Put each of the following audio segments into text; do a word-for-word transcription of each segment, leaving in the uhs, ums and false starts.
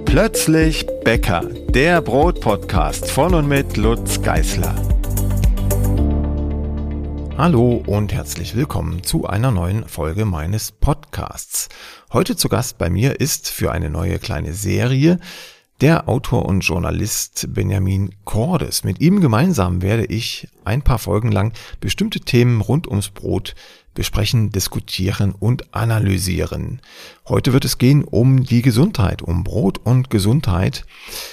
Plötzlich Bäcker, der Brotpodcast von und mit Lutz Geisler. Hallo und herzlich willkommen zu einer neuen Folge meines Podcasts. Heute zu Gast bei mir ist für eine neue kleine Serie der Autor und Journalist Benjamin Cordes. Mit ihm gemeinsam werde ich ein paar Folgen lang bestimmte Themen rund ums Brot besprechen, diskutieren und analysieren. Heute wird es gehen um die Gesundheit, um Brot und Gesundheit.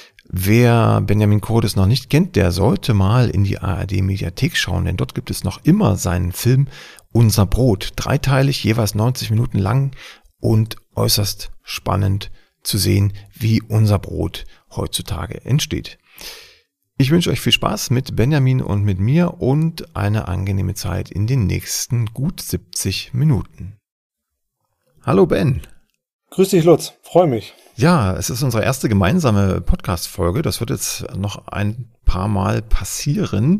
Wer Benjamin Cordes noch nicht kennt, der sollte mal in die A R D-Mediathek schauen, denn dort gibt es noch immer seinen Film Unser Brot, dreiteilig, jeweils neunzig Minuten lang und äußerst spannend zu sehen, wie unser Brot heutzutage entsteht. Ich wünsche euch viel Spaß mit Benjamin und mit mir und eine angenehme Zeit in den nächsten gut siebzig Minuten. Hallo Ben. Grüß dich Lutz, freue mich. Ja, es ist unsere erste gemeinsame Podcast-Folge. Das wird jetzt noch ein paar Mal passieren.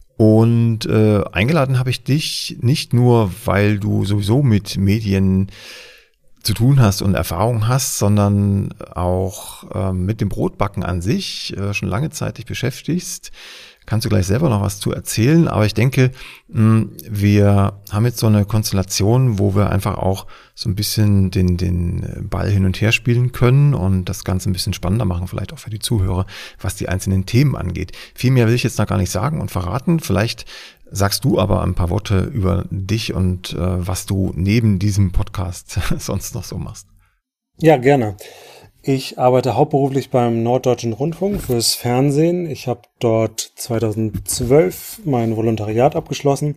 Und äh, eingeladen habe ich dich nicht nur, weil du sowieso mit Medien zu tun hast und Erfahrung hast, sondern auch äh, mit dem Brotbacken an sich äh, schon lange Zeit dich beschäftigst. Kannst du gleich selber noch was zu erzählen, aber ich denke, mh, wir haben jetzt so eine Konstellation, wo wir einfach auch so ein bisschen den den Ball hin und her spielen können und das Ganze ein bisschen spannender machen, vielleicht auch für die Zuhörer, was die einzelnen Themen angeht. Viel mehr will ich jetzt noch gar nicht sagen und verraten. Vielleicht sagst du aber ein paar Worte über dich und äh, was du neben diesem Podcast sonst noch so machst. Ja, gerne. Ich arbeite hauptberuflich beim Norddeutschen Rundfunk fürs Fernsehen. Ich habe dort zweitausendzwölf mein Volontariat abgeschlossen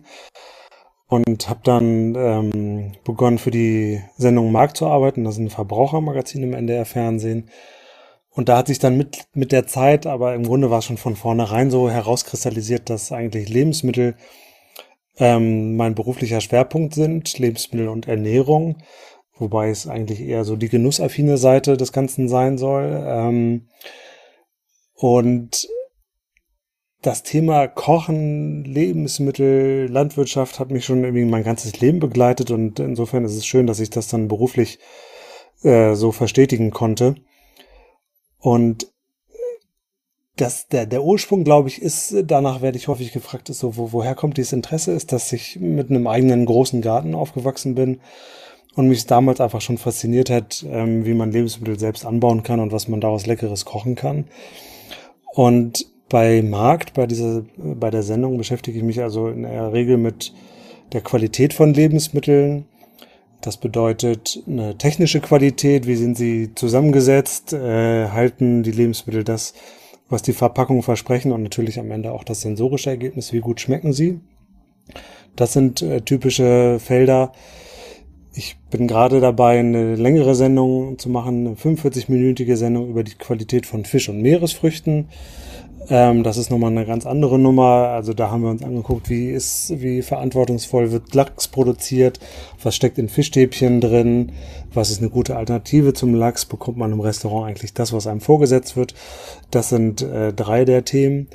und habe dann ähm, begonnen für die Sendung Markt zu arbeiten. Das ist ein Verbrauchermagazin im N D R-Fernsehen. Und da hat sich dann mit, mit der Zeit, aber im Grunde war es schon von vornherein so herauskristallisiert, dass eigentlich Lebensmittel ähm, mein beruflicher Schwerpunkt sind, Lebensmittel und Ernährung, wobei es eigentlich eher so die genussaffine Seite des Ganzen sein soll. Ähm, und das Thema Kochen, Lebensmittel, Landwirtschaft hat mich schon irgendwie mein ganzes Leben begleitet und insofern ist es schön, dass ich das dann beruflich äh, so verstetigen konnte. Und das, der, der Ursprung, glaube ich, ist, danach werde ich häufig gefragt, ist so, wo, woher kommt dieses Interesse, ist, dass ich mit einem eigenen großen Garten aufgewachsen bin und mich damals einfach schon fasziniert hat, ähm, wie man Lebensmittel selbst anbauen kann und was man daraus Leckeres kochen kann. Und bei Markt, bei dieser, bei der Sendung beschäftige ich mich also in der Regel mit der Qualität von Lebensmitteln. Das bedeutet eine technische Qualität, wie sind sie zusammengesetzt, äh, halten die Lebensmittel das, was die Verpackungen versprechen und natürlich am Ende auch das sensorische Ergebnis, wie gut schmecken sie. Das sind äh, typische Felder. Ich bin gerade dabei, eine längere Sendung zu machen, eine fünfundvierzig-minütige Sendung über die Qualität von Fisch- und Meeresfrüchten. Ähm, das ist nochmal eine ganz andere Nummer. Also da haben wir uns angeguckt, wie ist, wie verantwortungsvoll wird Lachs produziert, was steckt in Fischstäbchen drin, was ist eine gute Alternative zum Lachs, bekommt man im Restaurant eigentlich das, was einem vorgesetzt wird. Das sind äh, drei der Themen.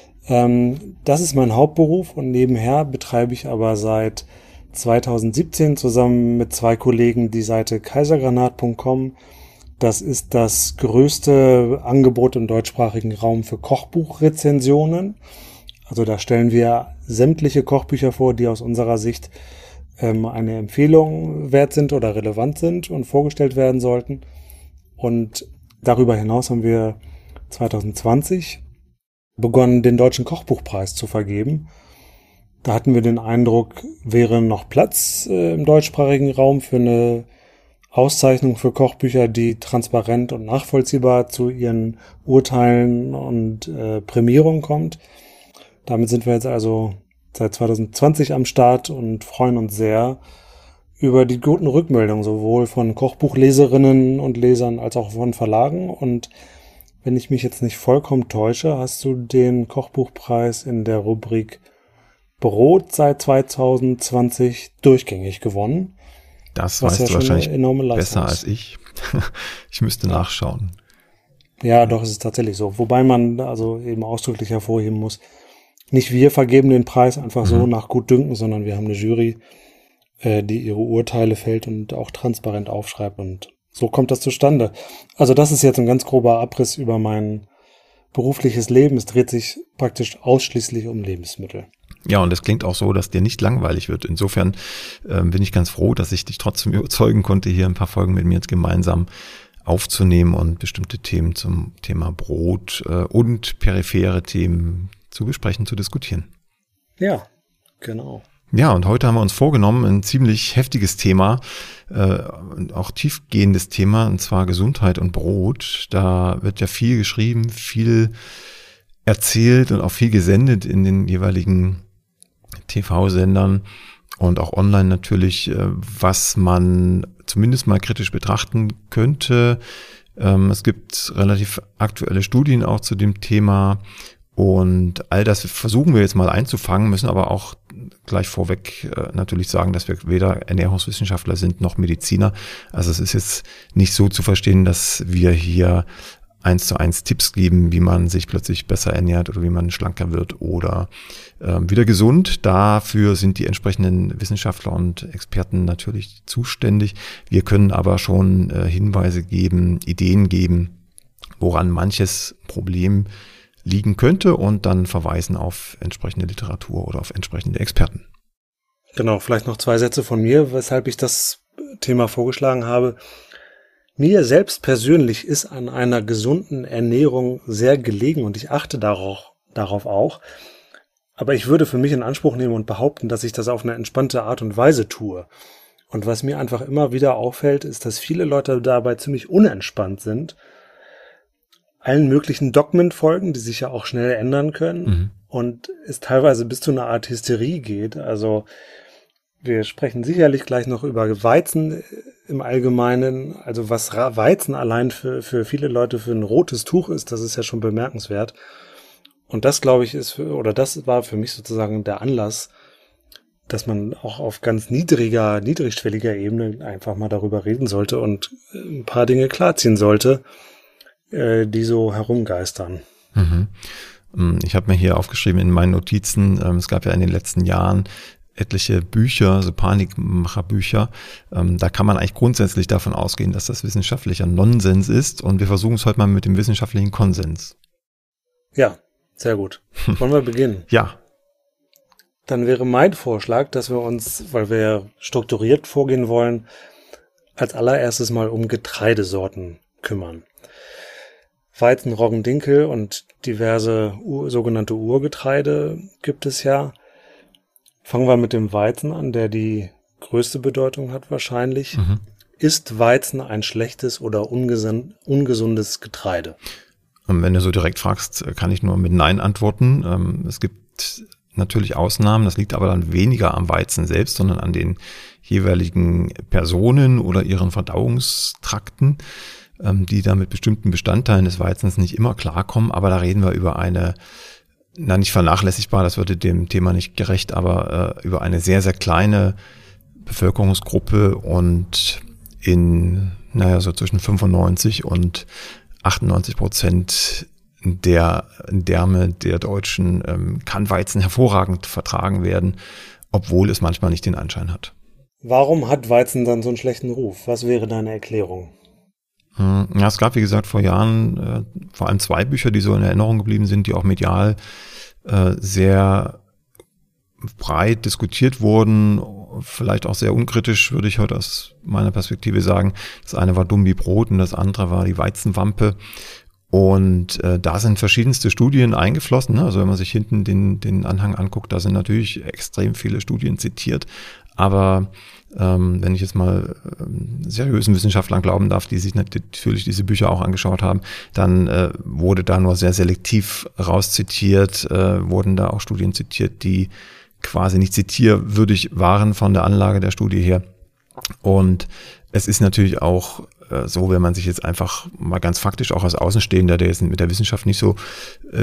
Ähm, das ist mein Hauptberuf und nebenher betreibe ich aber seit zweitausendsiebzehn zusammen mit zwei Kollegen die Seite kaisergranat punkt com. Das ist das größte Angebot im deutschsprachigen Raum für Kochbuchrezensionen. Also da stellen wir sämtliche Kochbücher vor, die aus unserer Sicht ähm, eine Empfehlung wert sind oder relevant sind und vorgestellt werden sollten. Und darüber hinaus haben wir zweitausendzwanzig begonnen, den Deutschen Kochbuchpreis zu vergeben. Da hatten wir den Eindruck, wäre noch Platz äh, im deutschsprachigen Raum für eine Auszeichnung für Kochbücher, die transparent und nachvollziehbar zu ihren Urteilen und äh, Prämierungen kommt. Damit sind wir jetzt also seit zweitausendzwanzig am Start und freuen uns sehr über die guten Rückmeldungen, sowohl von Kochbuchleserinnen und Lesern als auch von Verlagen. Und wenn ich mich jetzt nicht vollkommen täusche, hast du den Kochbuchpreis in der Rubrik Brot seit zweitausendzwanzig durchgängig gewonnen. Das weißt ja du wahrscheinlich besser als ich. Ich müsste nachschauen. Ja, doch, es ist tatsächlich so. Wobei man also eben ausdrücklich hervorheben muss, nicht wir vergeben den Preis einfach so Mhm. nach Gutdünken, sondern wir haben eine Jury, äh, die ihre Urteile fällt und auch transparent aufschreibt. Und so kommt das zustande. Also das ist jetzt ein ganz grober Abriss über mein berufliches Leben. Es dreht sich praktisch ausschließlich um Lebensmittel. Ja, und es klingt auch so, dass dir nicht langweilig wird. Insofern äh, bin ich ganz froh, dass ich dich trotzdem überzeugen konnte, hier ein paar Folgen mit mir jetzt gemeinsam aufzunehmen und bestimmte Themen zum Thema Brot äh, und periphere Themen zu besprechen, zu diskutieren. Ja, genau. Ja, und heute haben wir uns vorgenommen, ein ziemlich heftiges Thema, äh, auch tiefgehendes Thema, und zwar Gesundheit und Brot. Da wird ja viel geschrieben, viel erzählt und auch viel gesendet in den jeweiligen T V-Sendern und auch online natürlich, was man zumindest mal kritisch betrachten könnte. Es gibt relativ aktuelle Studien auch zu dem Thema und all das versuchen wir jetzt mal einzufangen, müssen aber auch gleich vorweg natürlich sagen, dass wir weder Ernährungswissenschaftler sind noch Mediziner. Also es ist jetzt nicht so zu verstehen, dass wir hier eins zu eins Tipps geben, wie man sich plötzlich besser ernährt oder wie man schlanker wird oder äh, wieder gesund. Dafür sind die entsprechenden Wissenschaftler und Experten natürlich zuständig. Wir können aber schon äh, Hinweise geben, Ideen geben, woran manches Problem liegen könnte und dann verweisen auf entsprechende Literatur oder auf entsprechende Experten. Genau, vielleicht noch zwei Sätze von mir, weshalb ich das Thema vorgeschlagen habe. Mir selbst persönlich ist an einer gesunden Ernährung sehr gelegen und ich achte darauf, darauf auch. Aber ich würde für mich in Anspruch nehmen und behaupten, dass ich das auf eine entspannte Art und Weise tue. Und was mir einfach immer wieder auffällt, ist, dass viele Leute dabei ziemlich unentspannt sind, allen möglichen Dogmen folgen, die sich ja auch schnell ändern können mhm. und es teilweise bis zu einer Art Hysterie geht. Also wir sprechen sicherlich gleich noch über Weizen im Allgemeinen. Also was Weizen allein für, für viele Leute für ein rotes Tuch ist, das ist ja schon bemerkenswert. Und das, glaube ich, ist für, oder das war für mich sozusagen der Anlass, dass man auch auf ganz niedriger, niedrigschwelliger Ebene einfach mal darüber reden sollte und ein paar Dinge klarziehen sollte, die so herumgeistern. Mhm. Ich habe mir hier aufgeschrieben in meinen Notizen, es gab ja in den letzten Jahren etliche Bücher, so Panikmacherbücher. Da kann man eigentlich grundsätzlich davon ausgehen, dass das wissenschaftlicher Nonsens ist und wir versuchen es heute mal mit dem wissenschaftlichen Konsens. Ja, sehr gut. Wollen wir beginnen? Ja. Dann wäre mein Vorschlag, dass wir uns, weil wir ja strukturiert vorgehen wollen, als allererstes mal um Getreidesorten kümmern. Weizen, Roggen, Dinkel und diverse Ur- sogenannte Urgetreide gibt es ja. Fangen wir mit dem Weizen an, der die größte Bedeutung hat wahrscheinlich. Mhm. Ist Weizen ein schlechtes oder ungesund, ungesundes Getreide? Und wenn du so direkt fragst, kann ich nur mit Nein antworten. Es gibt natürlich Ausnahmen, das liegt aber dann weniger am Weizen selbst, sondern an den jeweiligen Personen oder ihren Verdauungstrakten, die da mit bestimmten Bestandteilen des Weizens nicht immer klarkommen. Aber da reden wir über eine, na nicht vernachlässigbar, das würde dem Thema nicht gerecht, aber äh, über eine sehr, sehr kleine Bevölkerungsgruppe und in, naja, so zwischen fünfundneunzig und achtundneunzig Prozent der Därme der Deutschen ähm, kann Weizen hervorragend vertragen werden, obwohl es manchmal nicht den Anschein hat. Warum hat Weizen dann so einen schlechten Ruf? Was wäre deine Erklärung? Ja, es gab, wie gesagt, vor Jahren äh, vor allem zwei Bücher, die so in Erinnerung geblieben sind, die auch medial äh, sehr breit diskutiert wurden, vielleicht auch sehr unkritisch, würde ich heute aus meiner Perspektive sagen. Das eine war Dumm wie Brot und das andere war die Weizenwampe. Und äh, da sind verschiedenste Studien eingeflossen. Ne? Also wenn man sich hinten den, den Anhang anguckt, da sind natürlich extrem viele Studien zitiert. Aber ähm, wenn ich jetzt mal ähm, seriösen Wissenschaftlern glauben darf, die sich natürlich diese Bücher auch angeschaut haben, dann äh, wurde da nur sehr selektiv rauszitiert, äh, wurden da auch Studien zitiert, die quasi nicht zitierwürdig waren von der Anlage der Studie her. Und es ist natürlich auch äh, so, wenn man sich jetzt einfach mal ganz faktisch auch als Außenstehender, der jetzt mit der Wissenschaft nicht so äh,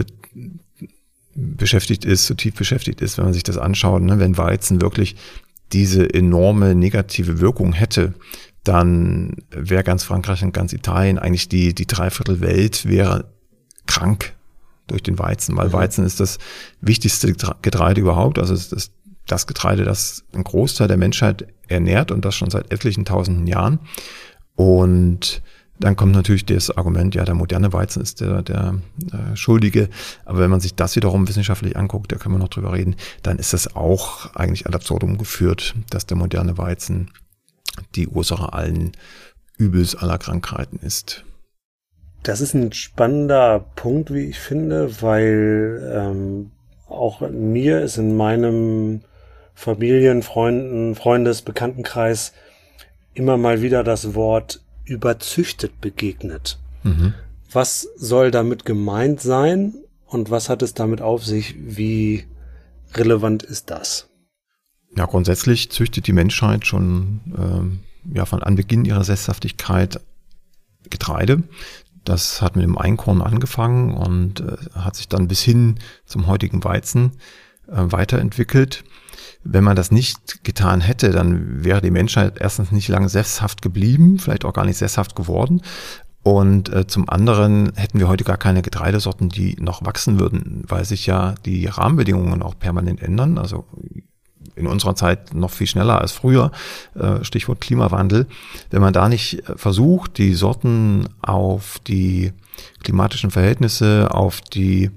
beschäftigt ist, so tief beschäftigt ist, wenn man sich das anschaut, ne, wenn Weizen wirklich diese enorme negative Wirkung hätte, dann wäre ganz Frankreich und ganz Italien, eigentlich die die Dreiviertel Welt wäre krank durch den Weizen, weil mhm. Weizen ist das wichtigste Getreide überhaupt, also es ist das Getreide, das einen Großteil der Menschheit ernährt und das schon seit etlichen tausenden Jahren. Und dann kommt natürlich das Argument, ja, der moderne Weizen ist der, der äh, Schuldige. Aber wenn man sich das wiederum wissenschaftlich anguckt, da können wir noch drüber reden, dann ist das auch eigentlich ad absurdum geführt, dass der moderne Weizen die Ursache allen Übels, aller Krankheiten ist. Das ist ein spannender Punkt, wie ich finde, weil ähm, auch mir ist in meinem Familien-, Freunden-, Freundes-, Bekanntenkreis immer mal wieder das Wort überzüchtet begegnet. Mhm. Was soll damit gemeint sein und was hat es damit auf sich? Wie relevant ist das? Ja, grundsätzlich züchtet die Menschheit schon ähm, ja von Anbeginn ihrer Sesshaftigkeit Getreide. Das hat mit dem Einkorn angefangen und äh, hat sich dann bis hin zum heutigen Weizen äh, weiterentwickelt. Wenn man das nicht getan hätte, dann wäre die Menschheit erstens nicht lange sesshaft geblieben, vielleicht auch gar nicht sesshaft geworden. Und äh, zum anderen hätten wir heute gar keine Getreidesorten, die noch wachsen würden, weil sich ja die Rahmenbedingungen auch permanent ändern. Also in unserer Zeit noch viel schneller als früher, äh, Stichwort Klimawandel. Wenn man da nicht versucht, die Sorten auf die klimatischen Verhältnisse, auf die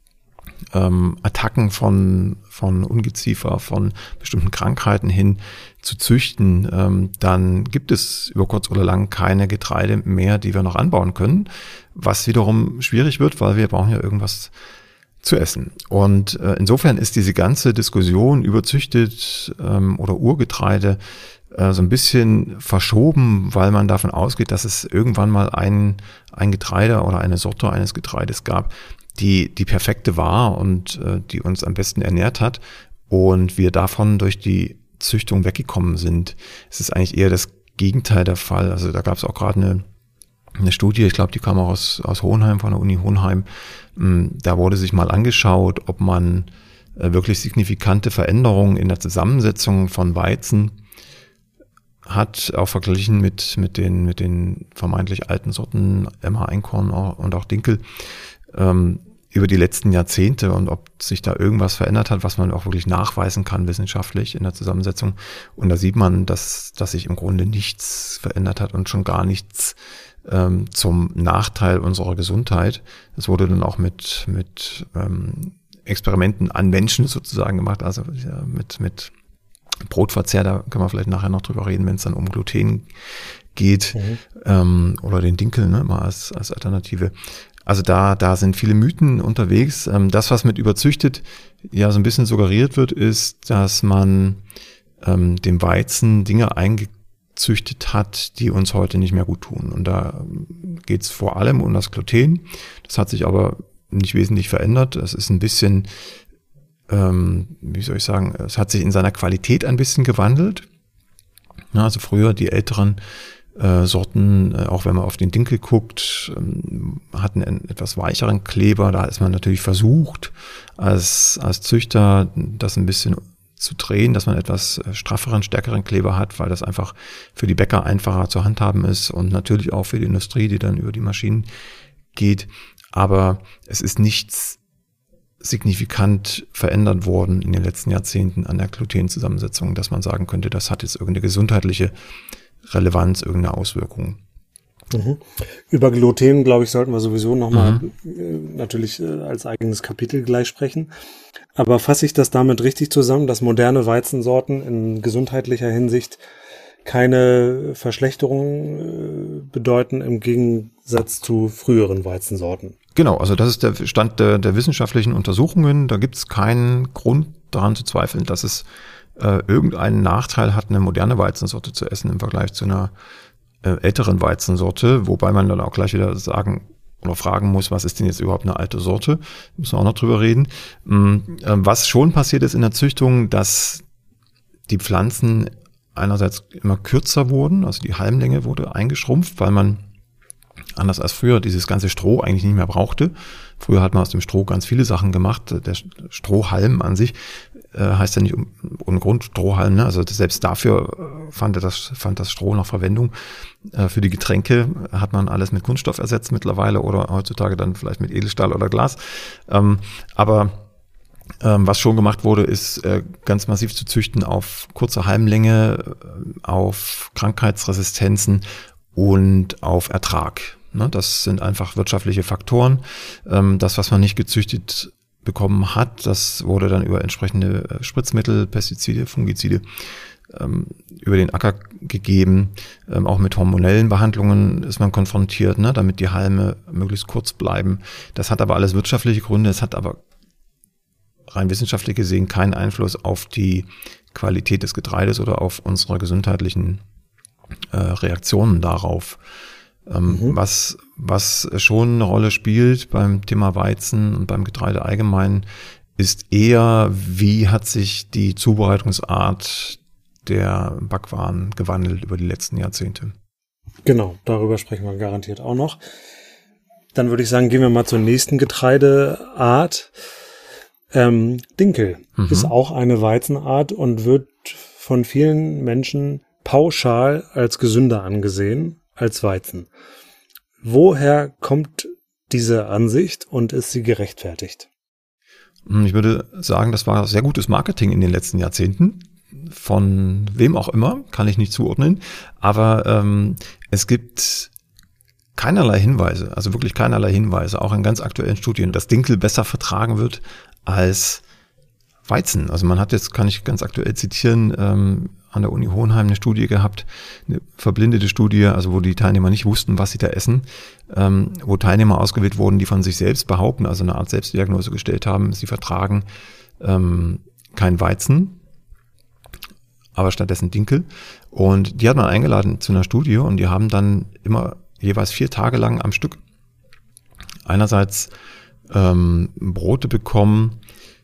ähm, Attacken von von Ungeziefer, von bestimmten Krankheiten hin zu züchten, ähm, dann gibt es über kurz oder lang keine Getreide mehr, die wir noch anbauen können, was wiederum schwierig wird, weil wir brauchen ja irgendwas zu essen. Und äh, insofern ist diese ganze Diskussion über züchtet ähm, oder Urgetreide äh, so ein bisschen verschoben, weil man davon ausgeht, dass es irgendwann mal ein, ein Getreide oder eine Sorte eines Getreides gab, die die perfekte war und äh, die uns am besten ernährt hat und wir davon durch die Züchtung weggekommen sind. Es ist eigentlich eher das Gegenteil der Fall. Also da gab es auch gerade eine, eine Studie, ich glaube, die kam auch aus, aus Hohenheim, von der Uni Hohenheim. Da wurde sich mal angeschaut, ob man äh, wirklich signifikante Veränderungen in der Zusammensetzung von Weizen hat, auch verglichen mit mit den mit den vermeintlich alten Sorten Emmer, Einkorn und auch Dinkel, ähm, über die letzten Jahrzehnte und ob sich da irgendwas verändert hat, was man auch wirklich nachweisen kann wissenschaftlich in der Zusammensetzung. Und da sieht man, dass dass sich im Grunde nichts verändert hat und schon gar nichts ähm, zum Nachteil unserer Gesundheit. Das wurde dann auch mit mit ähm, Experimenten an Menschen sozusagen gemacht, also ja, mit mit Brotverzehr, da können wir vielleicht nachher noch drüber reden, wenn es dann um Gluten geht, mhm. ähm, oder den Dinkel, ne, mal als als Alternative. Also da da sind viele Mythen unterwegs. Ähm, das, was mit überzüchtet ja so ein bisschen suggeriert wird, ist, dass man ähm, dem Weizen Dinge eingezüchtet hat, die uns heute nicht mehr gut tun. Und da geht es vor allem um das Gluten. Das hat sich aber nicht wesentlich verändert. Es ist ein bisschen, ähm, wie soll ich sagen, es hat sich in seiner Qualität ein bisschen gewandelt. Ja, also früher die älteren Äh, Sorten, äh, auch wenn man auf den Dinkel guckt, ähm, hatten einen etwas weicheren Kleber. Da ist man natürlich versucht, als als Züchter das ein bisschen zu drehen, dass man etwas strafferen, stärkeren Kleber hat, weil das einfach für die Bäcker einfacher zu handhaben ist und natürlich auch für die Industrie, die dann über die Maschinen geht. Aber es ist nichts signifikant verändert worden in den letzten Jahrzehnten an der Glutenzusammensetzung, dass man sagen könnte, das hat jetzt irgendeine gesundheitliche Relevanz, irgendeine Auswirkung. Mhm. Über Gluten, glaube ich, sollten wir sowieso nochmal mhm. äh, natürlich äh, als eigenes Kapitel gleich sprechen. Aber fasse ich das damit richtig zusammen, dass moderne Weizensorten in gesundheitlicher Hinsicht keine Verschlechterung äh, bedeuten im Gegensatz zu früheren Weizensorten? Genau, also das ist der Stand der, der wissenschaftlichen Untersuchungen. Da gibt es keinen Grund daran zu zweifeln, dass es äh, irgendeinen Nachteil hat, eine moderne Weizensorte zu essen im Vergleich zu einer äh, älteren Weizensorte, wobei man dann auch gleich wieder sagen oder fragen muss, was ist denn jetzt überhaupt eine alte Sorte? Müssen wir auch noch drüber reden. Ähm, äh, was schon passiert ist in der Züchtung, dass die Pflanzen einerseits immer kürzer wurden, also die Halmlänge wurde eingeschrumpft, weil man anders als früher dieses ganze Stroh eigentlich nicht mehr brauchte. Früher hat man aus dem Stroh ganz viele Sachen gemacht. Der Strohhalm an sich äh, heißt ja nicht ohne Grund Strohhalm, ne? Also selbst dafür fand das, fand das Stroh noch Verwendung. Äh, für die Getränke hat man alles mit Kunststoff ersetzt mittlerweile oder heutzutage dann vielleicht mit Edelstahl oder Glas. Ähm, aber ähm, was schon gemacht wurde, ist äh, ganz massiv zu züchten auf kurze Halmlänge, äh, auf Krankheitsresistenzen und auf Ertrag. Ne, das sind einfach wirtschaftliche Faktoren. Ähm, das, was man nicht gezüchtet bekommen hat, das wurde dann über entsprechende Spritzmittel, Pestizide, Fungizide ähm, über den Acker gegeben. Ähm, auch mit hormonellen Behandlungen ist man konfrontiert, ne, damit die Halme möglichst kurz bleiben. Das hat aber alles wirtschaftliche Gründe. Es hat aber rein wissenschaftlich gesehen keinen Einfluss auf die Qualität des Getreides oder auf unsere gesundheitlichen äh, Reaktionen darauf. Ähm, mhm. was, was schon eine Rolle spielt beim Thema Weizen und beim Getreide allgemein, ist eher, wie hat sich die Zubereitungsart der Backwaren gewandelt über die letzten Jahrzehnte. Genau, darüber sprechen wir garantiert auch noch. Dann würde ich sagen, gehen wir mal zur nächsten Getreideart. Ähm, Dinkel mhm. ist auch eine Weizenart und wird von vielen Menschen pauschal als gesünder angesehen als Weizen. Woher kommt diese Ansicht und ist sie gerechtfertigt? Ich würde sagen, das war sehr gutes Marketing in den letzten Jahrzehnten. Von wem auch immer, kann ich nicht zuordnen. Aber ähm, es gibt keinerlei Hinweise, also wirklich keinerlei Hinweise, auch in ganz aktuellen Studien, dass Dinkel besser vertragen wird als Weizen. Also man hat jetzt, kann ich ganz aktuell zitieren, ähm, an der Uni Hohenheim eine Studie gehabt, eine verblindete Studie, also wo die Teilnehmer nicht wussten, was sie da essen, ähm, wo Teilnehmer ausgewählt wurden, die von sich selbst behaupten, also eine Art Selbstdiagnose gestellt haben, sie vertragen ähm, kein Weizen, aber stattdessen Dinkel. Und die hat man eingeladen zu einer Studie und die haben dann immer jeweils vier Tage lang am Stück einerseits ähm, Brote bekommen,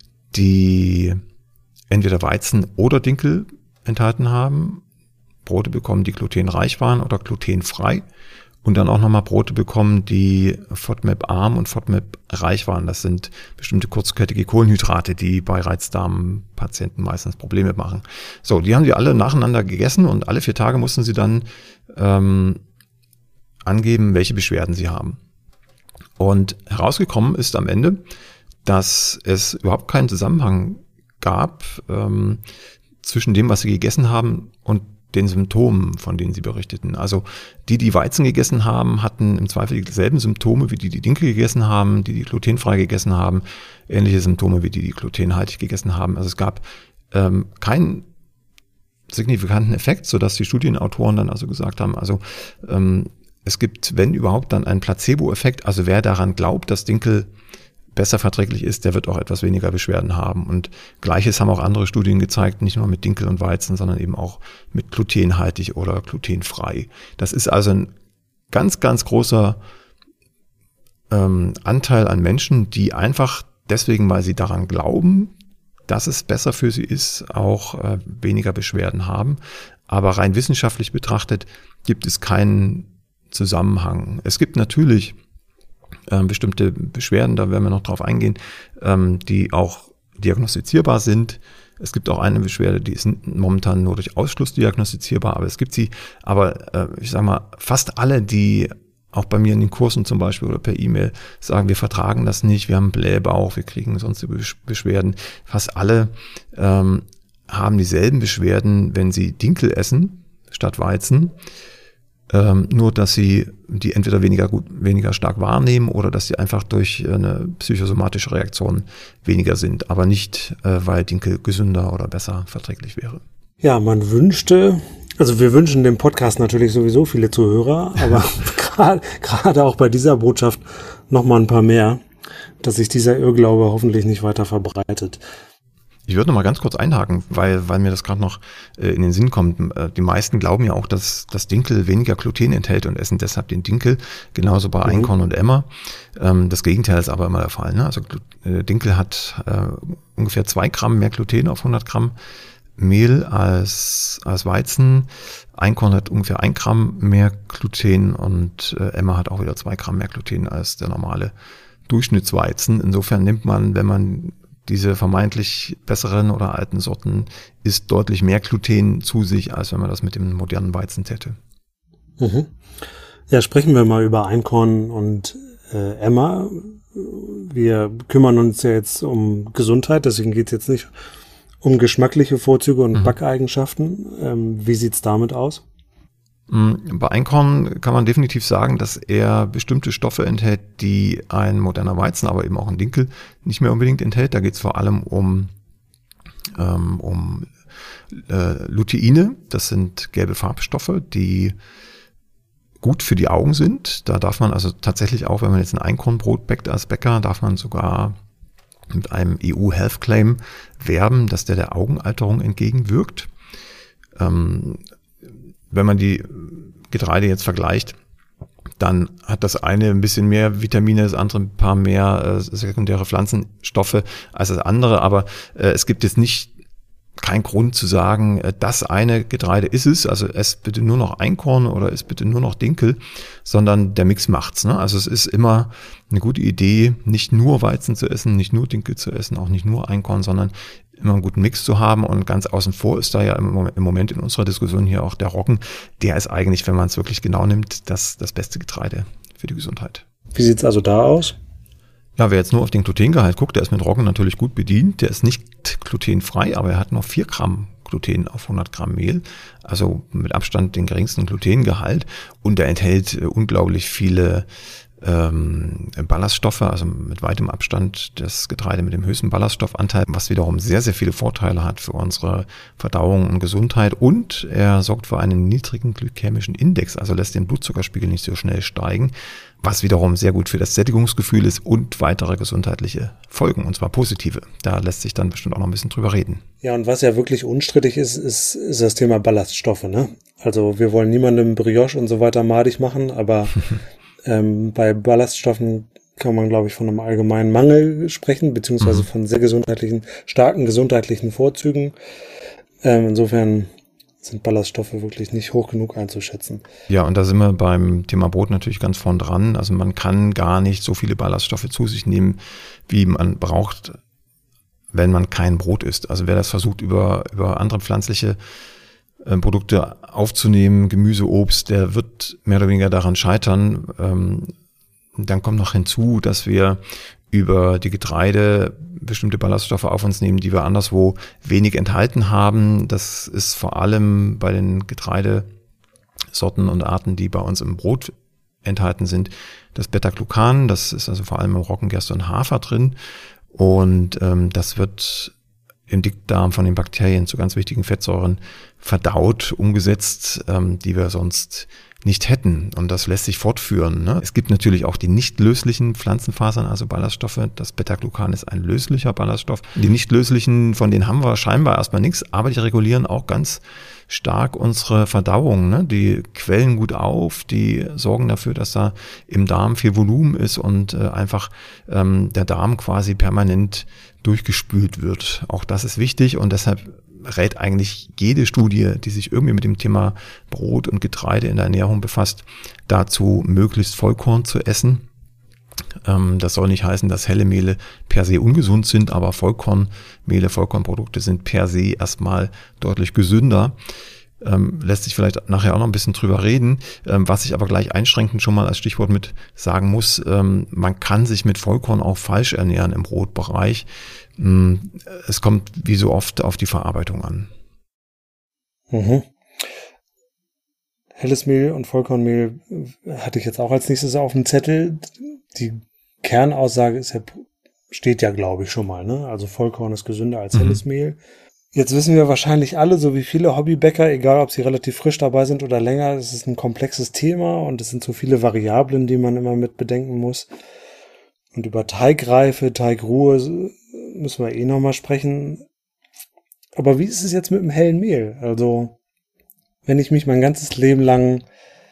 die entweder Weizen oder Dinkel enthalten haben, Brote bekommen, die glutenreich waren oder glutenfrei und dann auch nochmal Brote bekommen, die FODMAP-arm und FODMAP-reich waren. Das sind bestimmte kurzkettige Kohlenhydrate, die bei Reizdarmpatienten meistens Probleme machen. So, die haben die alle nacheinander gegessen und alle vier Tage mussten sie dann ähm, angeben, welche Beschwerden sie haben. Und herausgekommen ist am Ende, dass es überhaupt keinen Zusammenhang gab ähm, zwischen dem, was sie gegessen haben und den Symptomen, von denen sie berichteten. Also die, die Weizen gegessen haben, hatten im Zweifel dieselben Symptome wie die, die Dinkel gegessen haben, die, die glutenfrei gegessen haben, ähnliche Symptome wie die, die glutenhaltig gegessen haben. Also es gab ähm, keinen signifikanten Effekt, sodass die Studienautoren dann also gesagt haben, also ähm, es gibt, wenn überhaupt, dann einen Placebo-Effekt. Also wer daran glaubt, dass Dinkel besser verträglich ist, der wird auch etwas weniger Beschwerden haben. Und Gleiches haben auch andere Studien gezeigt, nicht nur mit Dinkel und Weizen, sondern eben auch mit glutenhaltig oder glutenfrei. Das ist also ein ganz, ganz großer ähm, Anteil an Menschen, die einfach deswegen, weil sie daran glauben, dass es besser für sie ist, auch äh, weniger Beschwerden haben. Aber rein wissenschaftlich betrachtet gibt es keinen Zusammenhang. Es gibt natürlich ähm, bestimmte Beschwerden, da werden wir noch drauf eingehen, ähm, die auch diagnostizierbar sind. Es gibt auch eine Beschwerde, die ist momentan nur durch Ausschluss diagnostizierbar, aber es gibt sie. Aber äh, ich sage mal, fast alle, die auch bei mir in den Kursen zum Beispiel oder per E-Mail sagen, wir vertragen das nicht, wir haben Blähbauch, wir kriegen sonstige Beschwerden. Fast alle ähm, haben dieselben Beschwerden, wenn sie Dinkel essen statt Weizen. Ähm, nur, dass sie die entweder weniger gut, weniger stark wahrnehmen oder dass sie einfach durch eine psychosomatische Reaktion weniger sind, aber nicht, äh, weil Dinkel gesünder oder besser verträglich wäre. Ja, man wünschte, also wir wünschen dem Podcast natürlich sowieso viele Zuhörer, aber gerade auch bei dieser Botschaft noch mal ein paar mehr, dass sich dieser Irrglaube hoffentlich nicht weiter verbreitet. Ich würde noch mal ganz kurz einhaken, weil, weil mir das gerade noch äh, in den Sinn kommt. Äh, die meisten glauben ja auch, dass das Dinkel weniger Gluten enthält und essen deshalb den Dinkel, genauso bei mhm. Einkorn und Emmer. Ähm, das Gegenteil ist aber immer der Fall. Ne? Also äh, Dinkel hat äh, ungefähr zwei Gramm mehr Gluten auf hundert Gramm Mehl als, als Weizen. Einkorn hat ungefähr ein Gramm mehr Gluten und äh, Emmer hat auch wieder zwei Gramm mehr Gluten als der normale Durchschnittsweizen. Insofern nimmt man, wenn man diese vermeintlich besseren oder alten Sorten isst, deutlich mehr Gluten zu sich, als wenn man das mit dem modernen Weizen täte. Mhm. Ja, sprechen wir mal über Einkorn und äh, Emmer. Wir kümmern uns ja jetzt um Gesundheit, deswegen geht es jetzt nicht um geschmackliche Vorzüge und mhm. Backeigenschaften. Ähm, wie sieht's damit aus? Bei Einkorn kann man definitiv sagen, dass er bestimmte Stoffe enthält, die ein moderner Weizen, aber eben auch ein Dinkel nicht mehr unbedingt enthält. Da geht es vor allem um, ähm, um äh, Luteine. Das sind gelbe Farbstoffe, die gut für die Augen sind. Da darf man also tatsächlich auch, wenn man jetzt ein Einkornbrot bäckt als Bäcker, darf man sogar mit einem E U Health Claim werben, dass der der Augenalterung entgegenwirkt. Ähm, Wenn man die Getreide jetzt vergleicht, dann hat das eine ein bisschen mehr Vitamine, das andere ein paar mehr äh, sekundäre Pflanzenstoffe als das andere. Aber äh, es gibt jetzt nicht keinen Grund zu sagen, äh, das eine Getreide ist es, also esst bitte nur noch Einkorn oder esst bitte nur noch Dinkel, sondern der Mix macht's. Ne? Also es ist immer eine gute Idee, nicht nur Weizen zu essen, nicht nur Dinkel zu essen, auch nicht nur Einkorn, sondern immer einen guten Mix zu haben. Und ganz außen vor ist da ja im Moment in unserer Diskussion hier auch der Roggen. Der ist eigentlich, wenn man es wirklich genau nimmt, das, das beste Getreide für die Gesundheit. Wie sieht's also da aus? Ja, wer jetzt nur auf den Glutengehalt guckt, der ist mit Roggen natürlich gut bedient. Der ist nicht glutenfrei, aber er hat noch vier Gramm Gluten auf hundert Gramm Mehl. Also mit Abstand den geringsten Glutengehalt. Und er enthält äh, unglaublich viele Ähm, Ballaststoffe, also mit weitem Abstand das Getreide mit dem höchsten Ballaststoffanteil, was wiederum sehr, sehr viele Vorteile hat für unsere Verdauung und Gesundheit, und er sorgt für einen niedrigen glykämischen Index, also lässt den Blutzuckerspiegel nicht so schnell steigen, was wiederum sehr gut für das Sättigungsgefühl ist und weitere gesundheitliche Folgen, und zwar positive. Da lässt sich dann bestimmt auch noch ein bisschen drüber reden. Ja, und was ja wirklich unstrittig ist, ist, ist das Thema Ballaststoffe, ne? Also wir wollen niemandem Brioche und so weiter madig machen, aber Ähm, bei Ballaststoffen kann man, glaube ich, von einem allgemeinen Mangel sprechen, beziehungsweise von sehr gesundheitlichen, starken gesundheitlichen Vorzügen. Ähm, insofern sind Ballaststoffe wirklich nicht hoch genug einzuschätzen. Ja, und da sind wir beim Thema Brot natürlich ganz vorn dran. Also man kann gar nicht so viele Ballaststoffe zu sich nehmen, wie man braucht, wenn man kein Brot isst. Also wer das versucht, über, über andere pflanzliche Produkte aufzunehmen, Gemüse, Obst, der wird mehr oder weniger daran scheitern. Ähm, dann kommt noch hinzu, dass wir über die Getreide bestimmte Ballaststoffe auf uns nehmen, die wir anderswo wenig enthalten haben. Das ist vor allem bei den Getreidesorten und Arten, die bei uns im Brot enthalten sind, das Beta-Glucan. Das ist also vor allem im Roggen, Gerste und Hafer drin. Und ähm, das wird im Dickdarm von den Bakterien zu ganz wichtigen Fettsäuren verdaut, umgesetzt, ähm, die wir sonst nicht hätten. Und das lässt sich fortführen. Ne? Es gibt natürlich auch die nicht löslichen Pflanzenfasern, also Ballaststoffe. Das Beta-Glucan ist ein löslicher Ballaststoff. Die nicht löslichen, von denen haben wir scheinbar erstmal nichts, aber die regulieren auch ganz stark unsere Verdauung. Ne? Die quellen gut auf, die sorgen dafür, dass da im Darm viel Volumen ist und äh, einfach ähm, der Darm quasi permanent durchgespült wird. Auch das ist wichtig, und deshalb rät eigentlich jede Studie, die sich irgendwie mit dem Thema Brot und Getreide in der Ernährung befasst, dazu möglichst Vollkorn zu essen. Ähm, das soll nicht heißen, dass helle Mehle per se ungesund sind, aber Vollkornmehle, Vollkornprodukte sind per se erstmal deutlich gesünder. Ähm, lässt sich vielleicht nachher auch noch ein bisschen drüber reden, ähm, was ich aber gleich einschränkend schon mal als Stichwort mit sagen muss, ähm, man kann sich mit Vollkorn auch falsch ernähren im Brotbereich. Ähm, es kommt wie so oft auf die Verarbeitung an. Mhm. Helles Mehl und Vollkornmehl hatte ich jetzt auch als nächstes auf dem Zettel. Die Kernaussage ist ja, steht ja, glaube ich, schon mal, ne? Also Vollkorn ist gesünder als helles mhm. Mehl. Jetzt wissen wir wahrscheinlich alle, so wie viele Hobbybäcker, egal ob sie relativ frisch dabei sind oder länger, es ist ein komplexes Thema und es sind so viele Variablen, die man immer mit bedenken muss. Und über Teigreife, Teigruhe müssen wir eh nochmal sprechen. Aber wie ist es jetzt mit dem hellen Mehl? Also, wenn ich mich mein ganzes Leben lang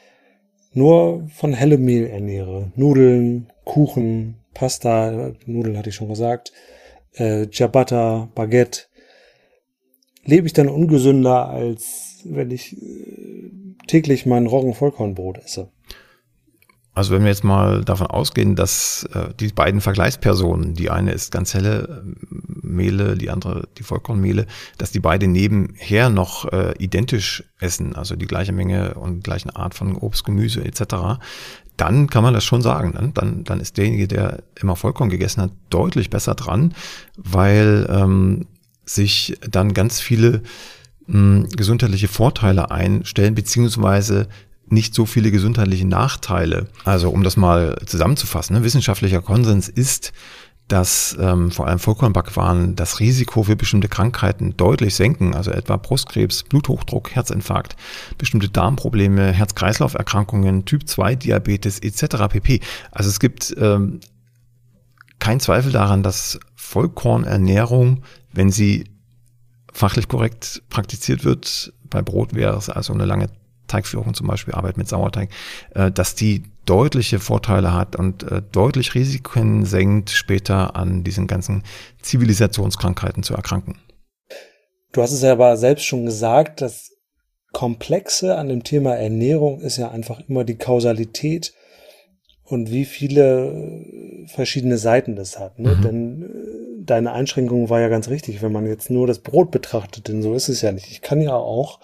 nur von hellem Mehl ernähre, Nudeln, Kuchen, Pasta, Nudeln hatte ich schon gesagt, äh, Ciabatta, Baguette, lebe ich dann ungesünder, als wenn ich äh, täglich mein Roggen-Vollkornbrot esse? Also wenn wir jetzt mal davon ausgehen, dass äh, die beiden Vergleichspersonen, die eine ist ganz helle äh, Mehle, die andere die Vollkornmehle, dass die beide nebenher noch äh, identisch essen, also die gleiche Menge und gleiche Art von Obst, Gemüse et cetera, dann kann man das schon sagen. Ne? Dann, dann ist derjenige, der immer Vollkorn gegessen hat, deutlich besser dran, weil ähm, sich dann ganz viele mh, gesundheitliche Vorteile einstellen, beziehungsweise nicht so viele gesundheitliche Nachteile. Also um das mal zusammenzufassen, ne, wissenschaftlicher Konsens ist, dass ähm, vor allem Vollkornbackwaren das Risiko für bestimmte Krankheiten deutlich senken, also etwa Brustkrebs, Bluthochdruck, Herzinfarkt, bestimmte Darmprobleme, Herz-Kreislauf-Erkrankungen, Typ zwei Diabetes et cetera pp. Also es gibt ähm, keinen Zweifel daran, dass Vollkornernährung, wenn sie fachlich korrekt praktiziert wird, bei Brot wäre es also eine lange Teigführung zum Beispiel, Arbeit mit Sauerteig, äh, dass die deutliche Vorteile hat und äh, deutlich Risiken senkt, später an diesen ganzen Zivilisationskrankheiten zu erkranken. Du hast es ja aber selbst schon gesagt, das Komplexe an dem Thema Ernährung ist ja einfach immer die Kausalität und wie viele verschiedene Seiten das hat. Ne? Mhm. Denn äh, deine Einschränkung war ja ganz richtig, wenn man jetzt nur das Brot betrachtet, denn so ist es ja nicht. Ich kann ja auch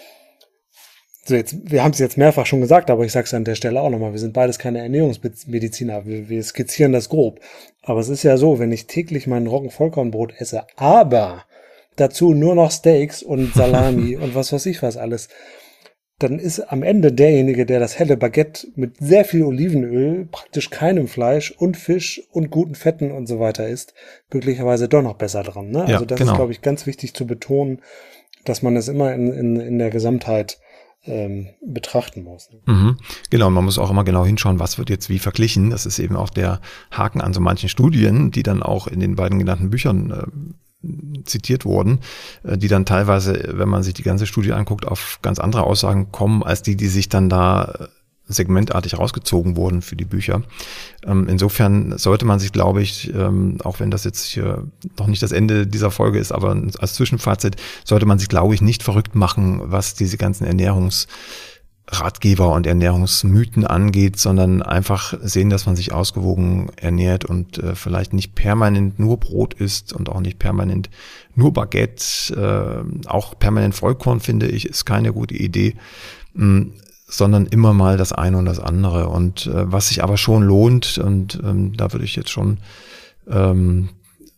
So jetzt, wir haben es jetzt mehrfach schon gesagt, aber ich sage es an der Stelle auch nochmal, wir sind beides keine Ernährungsmediziner, wir, wir skizzieren das grob. Aber es ist ja so, wenn ich täglich mein Roggenvollkornbrot esse, aber dazu nur noch Steaks und Salami und was weiß ich was alles, dann ist am Ende derjenige, der das helle Baguette mit sehr viel Olivenöl, praktisch keinem Fleisch und Fisch und guten Fetten und so weiter isst, glücklicherweise doch noch besser dran. Ne? Ja, also das genau. ist, glaube ich, ganz wichtig zu betonen, dass man es immer in, in, in der Gesamtheit Ähm, betrachten muss. Mhm. Genau, man muss auch immer genau hinschauen, was wird jetzt wie verglichen. Das ist eben auch der Haken an so manchen Studien, die dann auch in den beiden genannten Büchern äh, zitiert wurden, äh, die dann teilweise, wenn man sich die ganze Studie anguckt, auf ganz andere Aussagen kommen, als die, die sich dann da segmentartig rausgezogen wurden für die Bücher. Ähm, insofern sollte man sich, glaube ich, ähm, auch wenn das jetzt hier noch nicht das Ende dieser Folge ist, aber als Zwischenfazit, sollte man sich, glaube ich, nicht verrückt machen, was diese ganzen Ernährungsratgeber und Ernährungsmythen angeht, sondern einfach sehen, dass man sich ausgewogen ernährt und äh, vielleicht nicht permanent nur Brot isst und auch nicht permanent nur Baguette. Äh, auch permanent Vollkorn, finde ich, ist keine gute Idee. Ähm, sondern immer mal das eine und das andere. Und äh, was sich aber schon lohnt, und ähm, da würde ich jetzt schon ähm,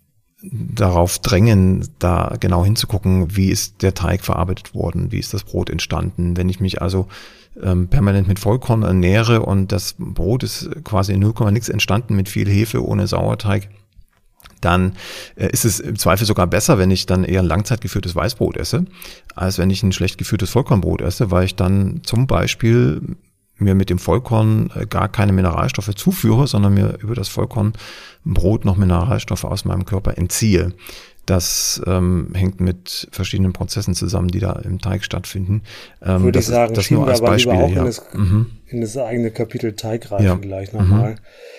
darauf drängen, da genau hinzugucken, wie ist der Teig verarbeitet worden, wie ist das Brot entstanden. Wenn ich mich also ähm, permanent mit Vollkorn ernähre und das Brot ist quasi in null Komma nix entstanden mit viel Hefe, ohne Sauerteig, dann äh, ist es im Zweifel sogar besser, wenn ich dann eher ein langzeitgeführtes Weißbrot esse, als wenn ich ein schlecht geführtes Vollkornbrot esse, weil ich dann zum Beispiel mir mit dem Vollkorn äh, gar keine Mineralstoffe zuführe, sondern mir über das Vollkornbrot noch Mineralstoffe aus meinem Körper entziehe. Das ähm, hängt mit verschiedenen Prozessen zusammen, die da im Teig stattfinden. Ähm, Würde das ich sagen, ist, das schieben nur wir als aber Beispiel, lieber auch ja. in, das, mhm. in das eigene Kapitel Teig rein ja. gleich nochmal. Mhm.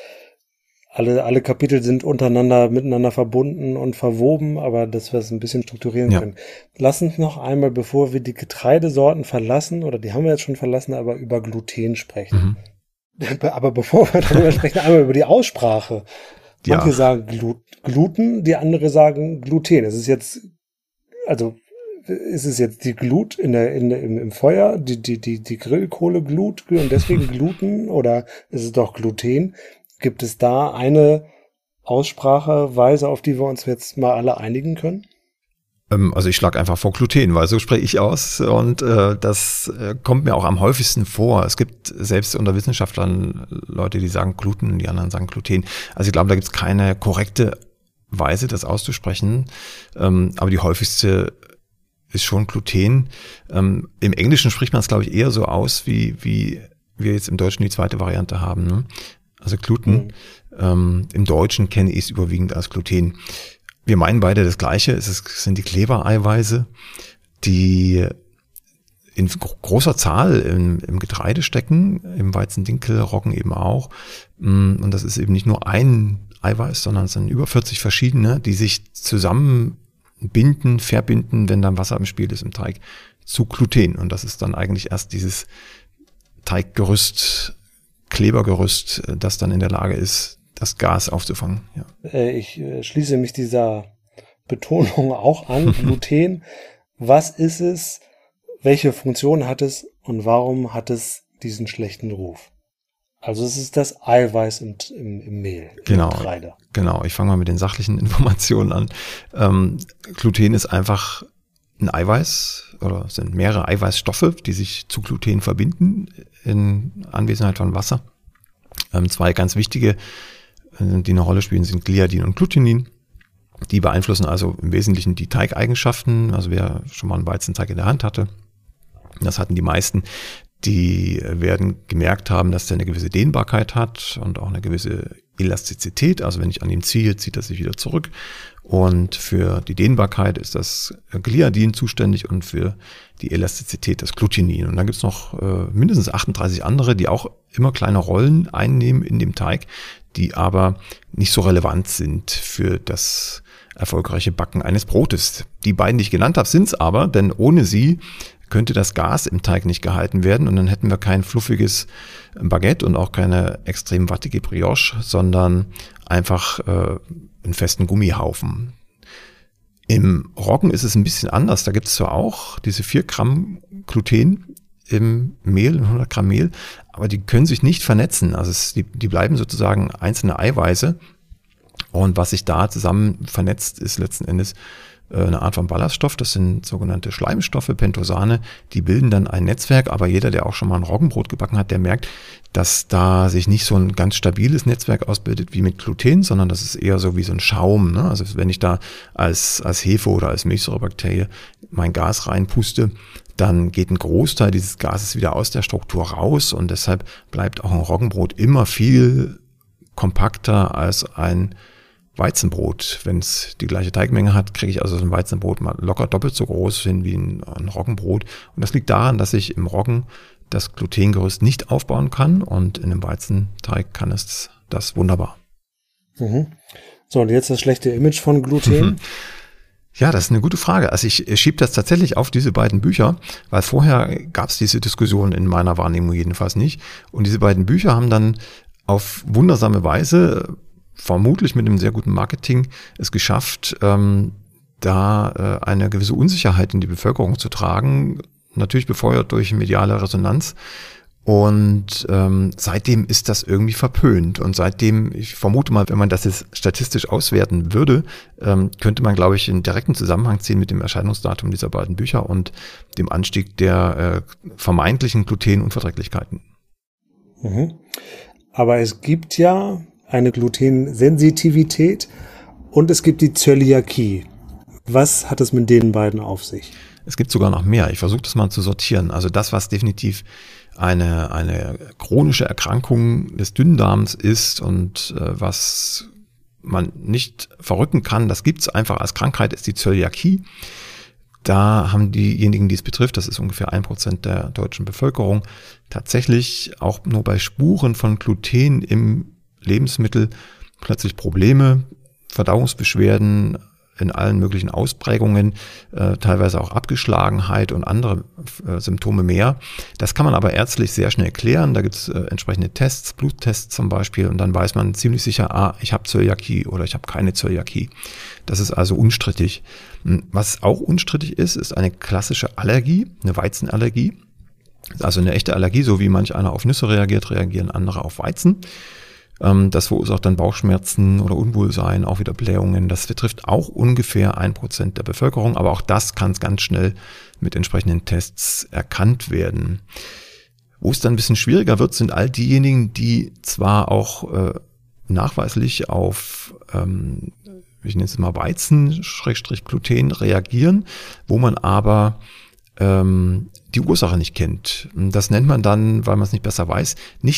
Alle, alle Kapitel sind untereinander, miteinander verbunden und verwoben, aber dass wir es ein bisschen strukturieren Ja. können. Lass uns noch einmal, bevor wir die Getreidesorten verlassen, oder die haben wir jetzt schon verlassen, aber über Gluten sprechen. Mhm. Aber bevor wir darüber sprechen, einmal über die Aussprache. Manche Ja. sagen Glu Gluten, die andere sagen Gluten. Es ist jetzt, also, ist es jetzt die Glut in der, in der, im, im Feuer, die, die, die, die Grillkohle Glut und deswegen Gluten, oder ist es doch Gluten? Gibt es da eine Ausspracheweise, auf die wir uns jetzt mal alle einigen können? Ähm, also ich schlage einfach vor Gluten, weil so spreche ich aus und äh, das äh, kommt mir auch am häufigsten vor. Es gibt selbst unter Wissenschaftlern Leute, die sagen Gluten, die anderen sagen Gluten. Also ich glaube, da gibt es keine korrekte Weise, das auszusprechen, ähm, aber die häufigste ist schon Gluten. Ähm, im Englischen spricht man es, glaube ich, eher so aus, wie, wie wir jetzt im Deutschen die zweite Variante haben, ne? Also Gluten. Mhm. Ähm, im Deutschen kenne ich es überwiegend als Gluten. Wir meinen beide das Gleiche. Es ist, sind die Klebereiweiße, die in großer Zahl im, im Getreide stecken, im Weizen, Dinkel, Roggen eben auch. Und das ist eben nicht nur ein Eiweiß, sondern es sind über vierzig verschiedene, die sich zusammenbinden, verbinden, wenn dann Wasser im Spiel ist im Teig, zu Gluten. Und das ist dann eigentlich erst dieses Teiggerüst, Klebergerüst, das dann in der Lage ist, das Gas aufzufangen. Ja. Ich schließe mich dieser Betonung auch an. Gluten, was ist es, welche Funktion hat es und warum hat es diesen schlechten Ruf? Also es ist das Eiweiß im, im, im Mehl, im genau, Getreide. Genau, ich fange mal mit den sachlichen Informationen an. Ähm, Gluten ist einfach ein Eiweiß oder sind mehrere Eiweißstoffe, die sich zu Gluten verbinden in Anwesenheit von Wasser. Ähm, zwei ganz wichtige, äh, die eine Rolle spielen, sind Gliadin und Glutenin. Die beeinflussen also im Wesentlichen die Teigeigenschaften. Also wer schon mal einen Weizenteig in der Hand hatte, das hatten die meisten, die werden gemerkt haben, dass der eine gewisse Dehnbarkeit hat und auch eine gewisse Elastizität. Also wenn ich an ihm ziehe, zieht er sich wieder zurück. Und für die Dehnbarkeit ist das Gliadin zuständig und für die Elastizität das Glutenin. Und dann gibt es noch äh, mindestens achtunddreißig andere, die auch immer kleine Rollen einnehmen in dem Teig, die aber nicht so relevant sind für das erfolgreiche Backen eines Brotes. Die beiden, die ich genannt habe, sind es aber, denn ohne sie könnte das Gas im Teig nicht gehalten werden und dann hätten wir kein fluffiges Baguette und auch keine extrem wattige Brioche, sondern einfach äh, einen festen Gummihaufen. Im Roggen ist es ein bisschen anders. Da gibt es zwar auch diese vier Gramm Gluten im Mehl, hundert Gramm Mehl, aber die können sich nicht vernetzen. Also es, die, die bleiben sozusagen einzelne Eiweiße. Und was sich da zusammen vernetzt, ist letzten Endes eine Art von Ballaststoff. Das sind sogenannte Schleimstoffe, Pentosane. Die bilden dann ein Netzwerk. Aber jeder, der auch schon mal ein Roggenbrot gebacken hat, der merkt, dass da sich nicht so ein ganz stabiles Netzwerk ausbildet wie mit Gluten, sondern das ist eher so wie so ein Schaum. Ne? Also wenn ich da als, als Hefe oder als Milchsäurebakterie mein Gas reinpuste, dann geht ein Großteil dieses Gases wieder aus der Struktur raus. Und deshalb bleibt auch ein Roggenbrot immer viel kompakter als ein Weizenbrot. Wenn es die gleiche Teigmenge hat, kriege ich also so ein Weizenbrot mal locker doppelt so groß hin wie ein, ein Roggenbrot. Und das liegt daran, dass ich im Roggen das Glutengerüst nicht aufbauen kann und in einem Weizenteig kann es das wunderbar. Mhm. So, und jetzt das schlechte Image von Gluten. Mhm. Ja, das ist eine gute Frage. Also ich schiebe das tatsächlich auf diese beiden Bücher, weil vorher gab es diese Diskussion in meiner Wahrnehmung jedenfalls nicht. Und diese beiden Bücher haben dann auf wundersame Weise, vermutlich mit einem sehr guten Marketing, es geschafft, ähm, da äh, eine gewisse Unsicherheit in die Bevölkerung zu tragen, natürlich befeuert durch mediale Resonanz. Und ähm, seitdem ist das irgendwie verpönt. Und seitdem, ich vermute mal, wenn man das jetzt statistisch auswerten würde, ähm, könnte man, glaube ich, einen direkten Zusammenhang ziehen mit dem Erscheinungsdatum dieser beiden Bücher und dem Anstieg der äh, vermeintlichen Glutenunverträglichkeiten. Mhm. Aber es gibt ja eine Glutensensitivität und es gibt die Zöliakie. Was hat es mit den beiden auf sich? Es gibt sogar noch mehr. Ich versuche das mal zu sortieren. Also das, was definitiv eine, eine chronische Erkrankung des Dünndarms ist und äh, was man nicht verrücken kann, das gibt es einfach als Krankheit, ist die Zöliakie. Da haben diejenigen, die es betrifft, das ist ungefähr ein Prozent der deutschen Bevölkerung, tatsächlich auch nur bei Spuren von Gluten im Lebensmittel plötzlich Probleme, Verdauungsbeschwerden in allen möglichen Ausprägungen, äh, teilweise auch Abgeschlagenheit und andere äh, Symptome mehr. Das kann man aber ärztlich sehr schnell klären. Da gibt es äh, entsprechende Tests, Bluttests zum Beispiel, und dann weiß man ziemlich sicher, ah, ich habe Zöliakie oder ich habe keine Zöliakie. Das ist also unstrittig. Was auch unstrittig ist, ist eine klassische Allergie, eine Weizenallergie. Also eine echte Allergie, so wie manch einer auf Nüsse reagiert, reagieren andere auf Weizen. Das verursacht dann Bauchschmerzen oder Unwohlsein, auch wieder Blähungen. Das betrifft auch ungefähr ein Prozent der Bevölkerung, aber auch das kann ganz schnell mit entsprechenden Tests erkannt werden. Wo es dann ein bisschen schwieriger wird, sind all diejenigen, die zwar auch äh, nachweislich auf, ähm, ich nenne es mal Weizen-Gluten reagieren, wo man aber ähm, die Ursache nicht kennt. Das nennt man dann, weil man es nicht besser weiß,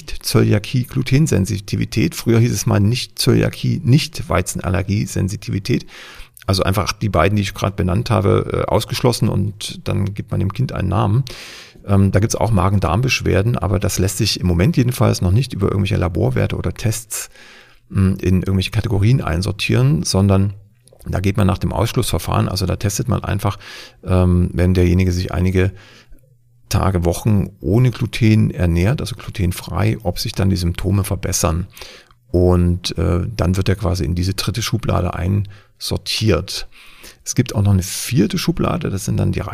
Nicht-Zöliakie-Glutensensitivität. Früher hieß es mal Nicht-Zöliakie, Nicht-Weizenallergie-Sensitivität. Also einfach die beiden, die ich gerade benannt habe, ausgeschlossen und dann gibt man dem Kind einen Namen. Ähm, da gibt es auch Magen-Darm-Beschwerden, aber das lässt sich im Moment jedenfalls noch nicht über irgendwelche Laborwerte oder Tests mh, in irgendwelche Kategorien einsortieren, sondern da geht man nach dem Ausschlussverfahren. Also da testet man einfach, ähm, wenn derjenige sich einige Tage, Wochen ohne Gluten ernährt, also glutenfrei, ob sich dann die Symptome verbessern. Und äh, dann wird er quasi in diese dritte Schublade einsortiert. Es gibt auch noch eine vierte Schublade, das sind dann die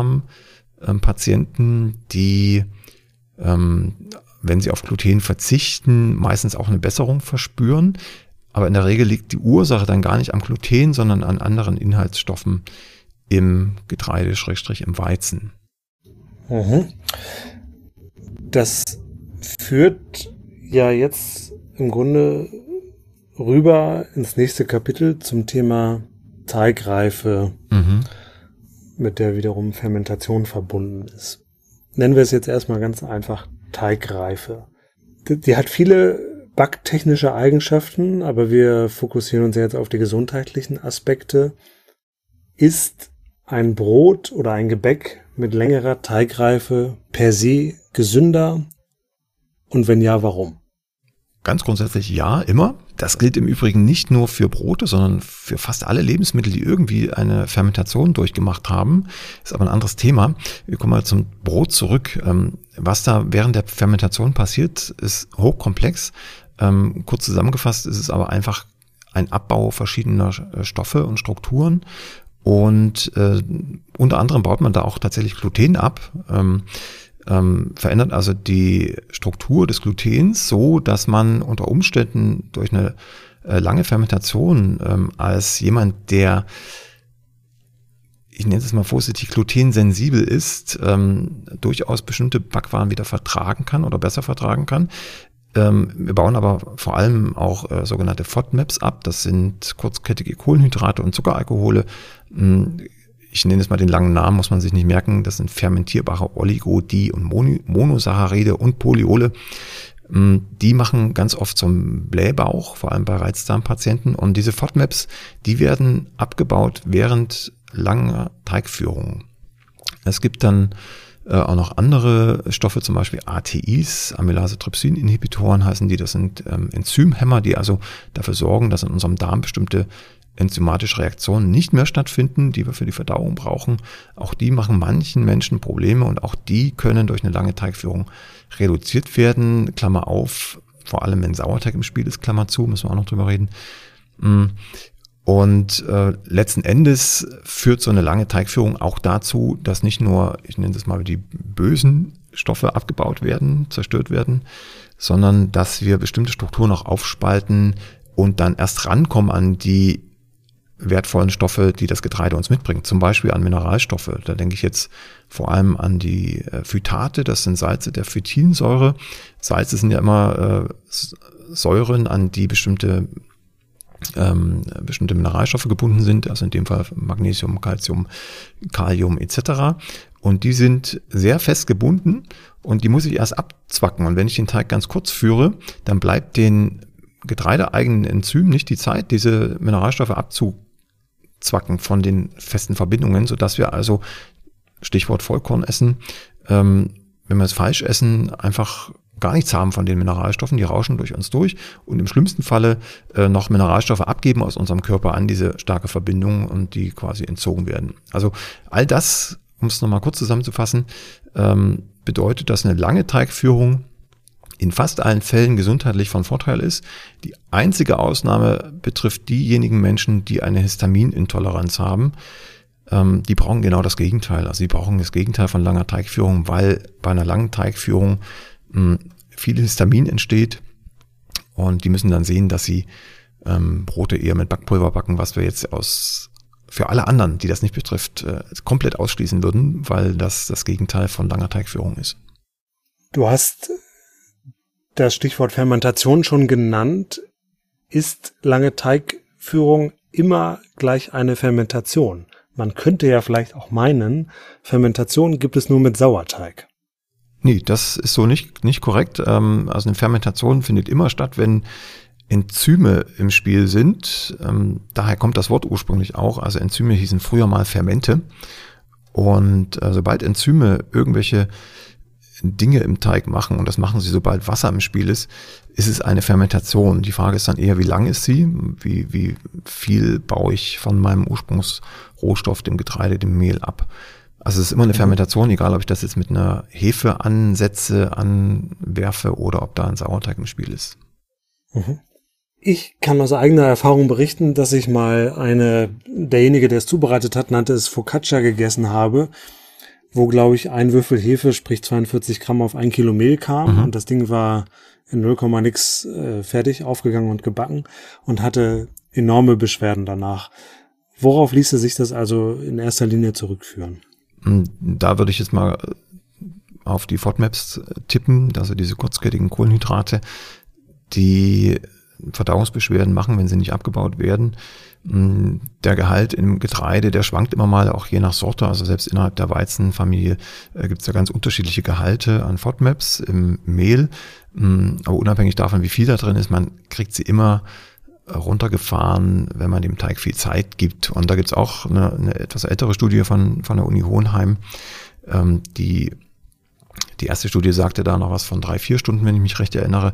Reizdarmpatienten, die, ähm, wenn sie auf Gluten verzichten, meistens auch eine Besserung verspüren. Aber in der Regel liegt die Ursache dann gar nicht am Gluten, sondern an anderen Inhaltsstoffen im Getreide, Schrägstrich im Weizen. Mhm. Das führt ja jetzt im Grunde rüber ins nächste Kapitel zum Thema Teigreife, mhm. mit der wiederum Fermentation verbunden ist. Nennen wir es jetzt erstmal ganz einfach Teigreife. Die, die hat viele backtechnische Eigenschaften, aber wir fokussieren uns jetzt auf die gesundheitlichen Aspekte. Ist ein Brot oder ein Gebäck mit längerer Teigreife per se gesünder? Und wenn ja, warum? Ganz grundsätzlich ja, immer. Das gilt im Übrigen nicht nur für Brote, sondern für fast alle Lebensmittel, die irgendwie eine Fermentation durchgemacht haben. Ist aber ein anderes Thema. Wir kommen mal zum Brot zurück. Was da während der Fermentation passiert, ist hochkomplex. Kurz zusammengefasst ist es aber einfach ein Abbau verschiedener Stoffe und Strukturen. Und äh, unter anderem baut man da auch tatsächlich Gluten ab, ähm, ähm, verändert also die Struktur des Glutens so, dass man unter Umständen durch eine äh, lange Fermentation ähm, als jemand, der, ich nenne es mal vorsichtig, glutensensibel ist, ähm, durchaus bestimmte Backwaren wieder vertragen kann oder besser vertragen kann. Wir bauen aber vor allem auch äh, sogenannte FODMAPs ab. Das sind kurzkettige Kohlenhydrate und Zuckeralkohole. Ich nenne es mal den langen Namen, muss man sich nicht merken. Das sind fermentierbare Oligo-, Di- und Monosaccharide und Polyole. Die machen ganz oft zum Blähbauch, vor allem bei Reizdarmpatienten. Und diese FODMAPs, die werden abgebaut während langer Teigführung. Es gibt dann auch noch andere Stoffe, zum Beispiel A T Is, Amylase-Trypsin-Inhibitoren heißen die. Das sind ähm, Enzymhemmer, die also dafür sorgen, dass in unserem Darm bestimmte enzymatische Reaktionen nicht mehr stattfinden, die wir für die Verdauung brauchen. Auch die machen manchen Menschen Probleme und auch die können durch eine lange Teigführung reduziert werden. Klammer auf, vor allem wenn Sauerteig im Spiel ist, Klammer zu, müssen wir auch noch drüber reden. Und äh, letzten Endes führt so eine lange Teigführung auch dazu, dass nicht nur, ich nenne das mal, die bösen Stoffe abgebaut werden, zerstört werden, sondern dass wir bestimmte Strukturen auch aufspalten und dann erst rankommen an die wertvollen Stoffe, die das Getreide uns mitbringt. Zum Beispiel an Mineralstoffe. Da denke ich jetzt vor allem an die äh, Phytate, das sind Salze der Phytinsäure. Salze sind ja immer äh, Säuren, an die bestimmte Ähm, bestimmte Mineralstoffe gebunden sind, also in dem Fall Magnesium, Calcium, Kalium et cetera. Und die sind sehr fest gebunden und die muss ich erst abzwacken. Und wenn ich den Teig ganz kurz führe, dann bleibt den getreideeigenen Enzymen nicht die Zeit, diese Mineralstoffe abzuzwacken von den festen Verbindungen, sodass wir also, Stichwort Vollkorn essen, ähm, wenn wir es falsch essen, einfach gar nichts haben von den Mineralstoffen, die rauschen durch uns durch und im schlimmsten Falle äh, noch Mineralstoffe abgeben aus unserem Körper an diese starke Verbindung und die quasi entzogen werden. Also all das, um es nochmal kurz zusammenzufassen, ähm, bedeutet, dass eine lange Teigführung in fast allen Fällen gesundheitlich von Vorteil ist. Die einzige Ausnahme betrifft diejenigen Menschen, die eine Histaminintoleranz haben. Ähm, die brauchen genau das Gegenteil. Also sie brauchen das Gegenteil von langer Teigführung, weil bei einer langen Teigführung viel Histamin entsteht und die müssen dann sehen, dass sie ähm, Brote eher mit Backpulver backen, was wir jetzt aus für alle anderen, die das nicht betrifft, äh, komplett ausschließen würden, weil das das Gegenteil von langer Teigführung ist. Du hast das Stichwort Fermentation schon genannt. Ist lange Teigführung immer gleich eine Fermentation? Man könnte ja vielleicht auch meinen, Fermentation gibt es nur mit Sauerteig. Nee, das ist so nicht, nicht korrekt. Also eine Fermentation findet immer statt, wenn Enzyme im Spiel sind. Daher kommt das Wort ursprünglich auch. Also Enzyme hießen früher mal Fermente. Und sobald Enzyme irgendwelche Dinge im Teig machen, und das machen sie, sobald Wasser im Spiel ist, ist es eine Fermentation. Die Frage ist dann eher, wie lang ist sie? Wie, wie viel baue ich von meinem Ursprungsrohstoff, dem Getreide, dem Mehl ab? Also es ist immer eine Fermentation, egal ob ich das jetzt mit einer Hefe ansetze, anwerfe oder ob da ein Sauerteig im Spiel ist. Ich kann aus eigener Erfahrung berichten, dass ich mal eine, derjenige, der es zubereitet hat, nannte es Focaccia gegessen habe, wo, glaube ich, ein Würfel Hefe, sprich zweiundvierzig Gramm auf ein Kilo Mehl kam. Mhm. Und das Ding war in null Komma nix äh, fertig, aufgegangen und gebacken und hatte enorme Beschwerden danach. Worauf ließe sich das also in erster Linie zurückführen? Da würde ich jetzt mal auf die FODMAPs tippen, also diese kurzkettigen Kohlenhydrate, die Verdauungsbeschwerden machen, wenn sie nicht abgebaut werden. Der Gehalt im Getreide, der schwankt immer mal, auch je nach Sorte. Also selbst innerhalb der Weizenfamilie äh, gibt es ja ganz unterschiedliche Gehalte an FODMAPs im Mehl. Aber unabhängig davon, wie viel da drin ist, man kriegt sie immer runtergefahren, wenn man dem Teig viel Zeit gibt. Und da gibt es auch eine, eine etwas ältere Studie von, von der Uni Hohenheim. Ähm, die, die erste Studie sagte da noch was von drei, vier Stunden, wenn ich mich recht erinnere.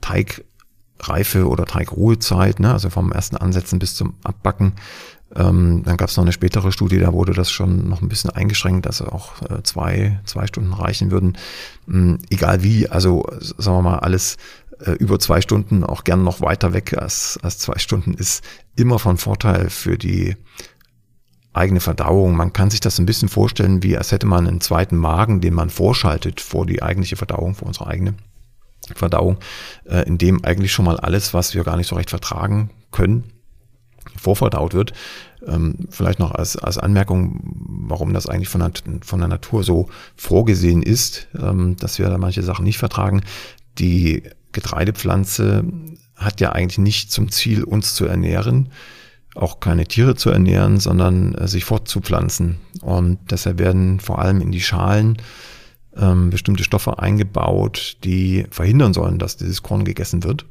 Teigreife oder Teigruhezeit, ne? Also vom ersten Ansetzen bis zum Abbacken. Ähm, dann gab es noch eine spätere Studie, da wurde das schon noch ein bisschen eingeschränkt, dass auch äh, zwei, zwei Stunden reichen würden. Ähm, egal wie, also sagen wir mal, alles äh, über zwei Stunden, auch gern noch weiter weg als, als zwei Stunden, ist immer von Vorteil für die eigene Verdauung. Man kann sich das ein bisschen vorstellen, wie als hätte man einen zweiten Magen, den man vorschaltet vor die eigentliche Verdauung, vor unsere eigene Verdauung, äh, in dem eigentlich schon mal alles, was wir gar nicht so recht vertragen können, vorverdaut wird. Ähm, vielleicht noch als, als Anmerkung, warum das eigentlich von der, von der Natur so vorgesehen ist, ähm, dass wir da manche Sachen nicht vertragen. Die Getreidepflanze hat ja eigentlich nicht zum Ziel, uns zu ernähren, auch keine Tiere zu ernähren, sondern äh, sich fortzupflanzen. Und deshalb werden vor allem in die Schalen ähm, bestimmte Stoffe eingebaut, die verhindern sollen, dass dieses Korn gegessen wird.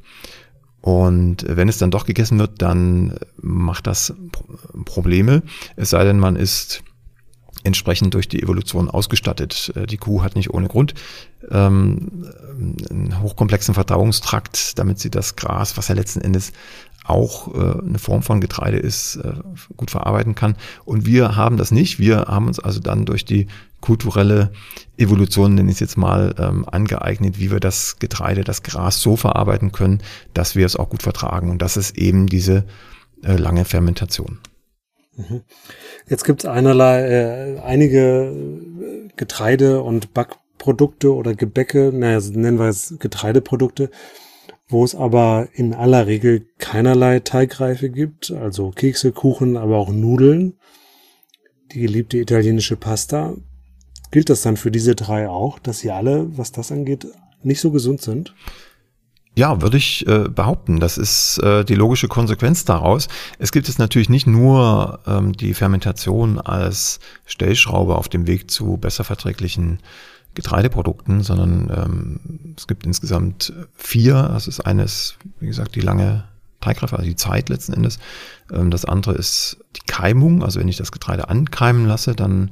Und wenn es dann doch gegessen wird, dann macht das Probleme, es sei denn, man ist entsprechend durch die Evolution ausgestattet. Die Kuh hat nicht ohne Grund ähm, einen hochkomplexen Verdauungstrakt, damit sie das Gras, was ja letzten Endes auch äh, eine Form von Getreide ist, äh, gut verarbeiten kann. Und wir haben das nicht. Wir haben uns also dann durch die kulturelle Evolution, nenne ich es jetzt mal, ähm, angeeignet, wie wir das Getreide, das Gras so verarbeiten können, dass wir es auch gut vertragen. Und das ist eben diese äh, lange Fermentation. Jetzt gibt es einerlei, äh, einige Getreide- und Backprodukte oder Gebäcke, naja, nennen wir es Getreideprodukte, wo es aber in aller Regel keinerlei Teigreife gibt, also Kekse, Kuchen, aber auch Nudeln, die geliebte italienische Pasta. Gilt das dann für diese drei auch, dass sie alle, was das angeht, nicht so gesund sind? Ja, würde ich äh, behaupten. Das ist äh, die logische Konsequenz daraus. Es gibt jetzt natürlich nicht nur ähm, die Fermentation als Stellschraube auf dem Weg zu besser verträglichen Getreideprodukten, sondern ähm, es gibt insgesamt vier. Das ist eines, wie gesagt, die lange Teigreife, also die Zeit letzten Endes. Ähm, das andere ist die Keimung. Also wenn ich das Getreide ankeimen lasse, dann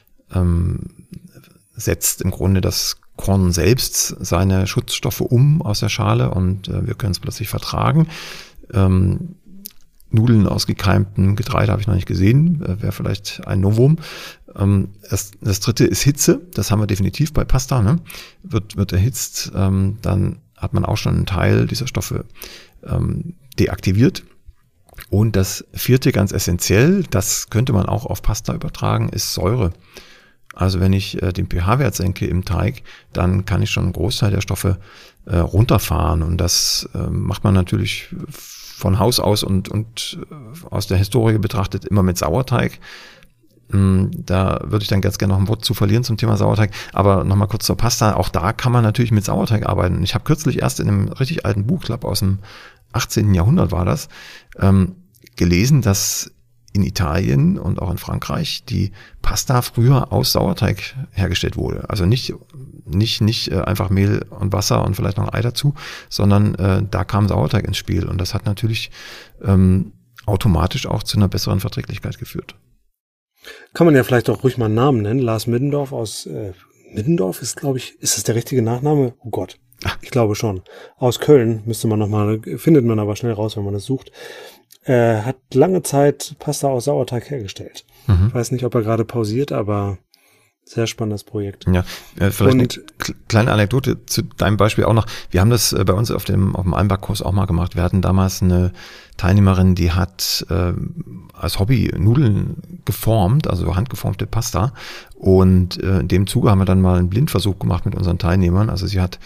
ähm, setzt im Grunde das Korn selbst seine Schutzstoffe um aus der Schale und äh, wir können es plötzlich vertragen. Ähm, Nudeln aus gekeimtem Getreide habe ich noch nicht gesehen, äh, wäre vielleicht ein Novum. Ähm, das, das dritte ist Hitze, das haben wir definitiv bei Pasta, ne? Wird, wird erhitzt, ähm, dann hat man auch schon einen Teil dieser Stoffe ähm, deaktiviert. Und das vierte, ganz essentiell, das könnte man auch auf Pasta übertragen, ist Säure. Also wenn ich äh, den pH-Wert senke im Teig, dann kann ich schon einen Großteil der Stoffe äh, runterfahren. Und das äh, macht man natürlich von Haus aus und, und äh, aus der Historie betrachtet immer mit Sauerteig. Ähm, da würde ich dann ganz gerne noch ein Wort zu verlieren zum Thema Sauerteig. Aber nochmal kurz zur Pasta. Auch da kann man natürlich mit Sauerteig arbeiten. Ich habe kürzlich erst in einem richtig alten Buch, ich glaube aus dem achtzehnten Jahrhundert war das, ähm, gelesen, dass in Italien und auch in Frankreich die Pasta früher aus Sauerteig hergestellt wurde. Also nicht nicht nicht äh, einfach Mehl und Wasser und vielleicht noch ein Ei dazu, sondern äh, da kam Sauerteig ins Spiel und das hat natürlich ähm, automatisch auch zu einer besseren Verträglichkeit geführt. Kann man ja vielleicht auch ruhig mal einen Namen nennen. Lars Middendorf aus äh, Middendorf ist, glaube ich, ist das der richtige Nachname? Oh Gott, ich glaube schon. Aus Köln müsste man nochmal, findet man aber schnell raus, wenn man das sucht. Er hat lange Zeit Pasta aus Sauerteig hergestellt. Mhm. Ich weiß nicht, ob er gerade pausiert, aber sehr spannendes Projekt. Ja, äh, vielleicht Und, eine kleine Anekdote zu deinem Beispiel auch noch. Wir haben das äh, bei uns auf dem auf dem Almbackkurs auch mal gemacht. Wir hatten damals eine Teilnehmerin, die hat äh, als Hobby Nudeln geformt, also handgeformte Pasta. Und äh, in dem Zuge haben wir dann mal einen Blindversuch gemacht mit unseren Teilnehmern. Also sie hat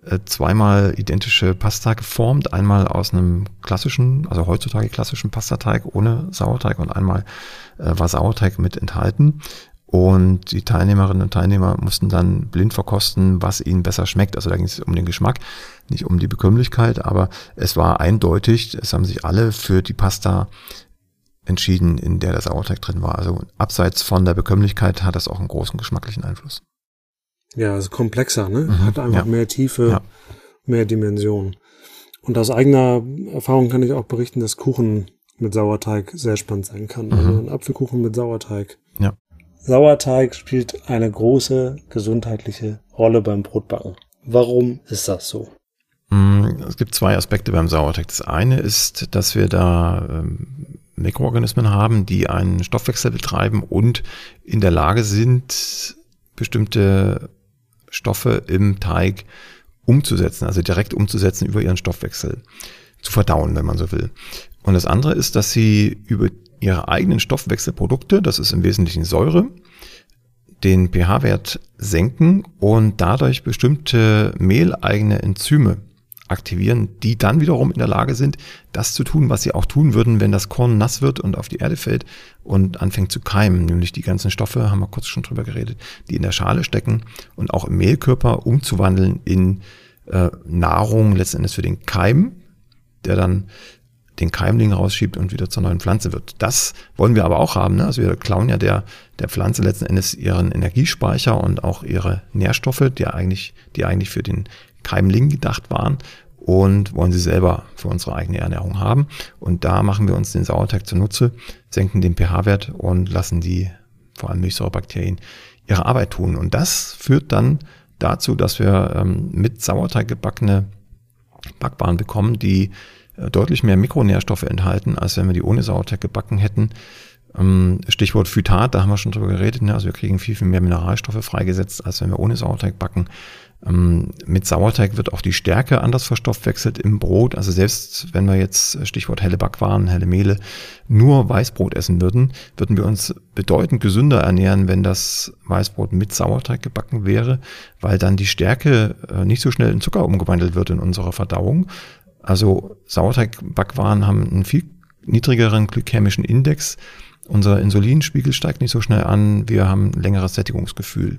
äh, zweimal identische Pasta geformt. Einmal aus einem klassischen, also heutzutage klassischen Pastateig ohne Sauerteig und einmal äh, war Sauerteig mit enthalten. Und die Teilnehmerinnen und Teilnehmer mussten dann blind verkosten, was ihnen besser schmeckt. Also da ging es um den Geschmack, nicht um die Bekömmlichkeit, aber es war eindeutig, es haben sich alle für die Pasta entschieden, in der der Sauerteig drin war. Also abseits von der Bekömmlichkeit hat das auch einen großen geschmacklichen Einfluss. Ja, also komplexer, ne? Mhm, Hat einfach ja. mehr Tiefe, Ja. mehr Dimension. Und aus eigener Erfahrung kann ich auch berichten, dass Kuchen mit Sauerteig sehr spannend sein kann. Mhm. Also ein Apfelkuchen mit Sauerteig. Ja. Sauerteig spielt eine große gesundheitliche Rolle beim Brotbacken. Warum ist das so? Es gibt zwei Aspekte beim Sauerteig. Das eine ist, dass wir da ähm, Mikroorganismen haben, die einen Stoffwechsel betreiben und in der Lage sind, bestimmte Stoffe im Teig umzusetzen, also direkt umzusetzen über ihren Stoffwechsel, zu verdauen, wenn man so will. Und das andere ist, dass sie über ihre eigenen Stoffwechselprodukte, das ist im Wesentlichen Säure, den pH-Wert senken und dadurch bestimmte mehleigene Enzyme aktivieren, die dann wiederum in der Lage sind, das zu tun, was sie auch tun würden, wenn das Korn nass wird und auf die Erde fällt und anfängt zu keimen, nämlich die ganzen Stoffe, haben wir kurz schon drüber geredet, die in der Schale stecken und auch im Mehlkörper umzuwandeln in äh, Nahrung letzten Endes für den Keim, der dann den Keimling rausschiebt und wieder zur neuen Pflanze wird. Das wollen wir aber auch haben, ne? Also wir klauen ja der, der Pflanze letzten Endes ihren Energiespeicher und auch ihre Nährstoffe, die eigentlich, die eigentlich für den Keimling gedacht waren, und wollen sie selber für unsere eigene Ernährung haben. Und da machen wir uns den Sauerteig zunutze, senken den pH-Wert und lassen die, vor allem Milchsäurebakterien, ihre Arbeit tun. Und das führt dann dazu, dass wir ähm, mit Sauerteig gebackene Backwaren bekommen, die äh, deutlich mehr Mikronährstoffe enthalten, als wenn wir die ohne Sauerteig gebacken hätten. Ähm, Stichwort Phytat, da haben wir schon drüber geredet, ne? Also wir kriegen viel, viel mehr Mineralstoffe freigesetzt, als wenn wir ohne Sauerteig backen. Ähm, mit Sauerteig wird auch die Stärke anders verstoffwechselt im Brot. Also selbst wenn wir jetzt, Stichwort helle Backwaren, helle Mehle, nur Weißbrot essen würden, würden wir uns bedeutend gesünder ernähren, wenn das Weißbrot mit Sauerteig gebacken wäre, weil dann die Stärke äh, nicht so schnell in Zucker umgewandelt wird in unserer Verdauung. Also Sauerteigbackwaren haben einen viel niedrigeren glykämischen Index. Unser Insulinspiegel steigt nicht so schnell an. Wir haben ein längeres Sättigungsgefühl.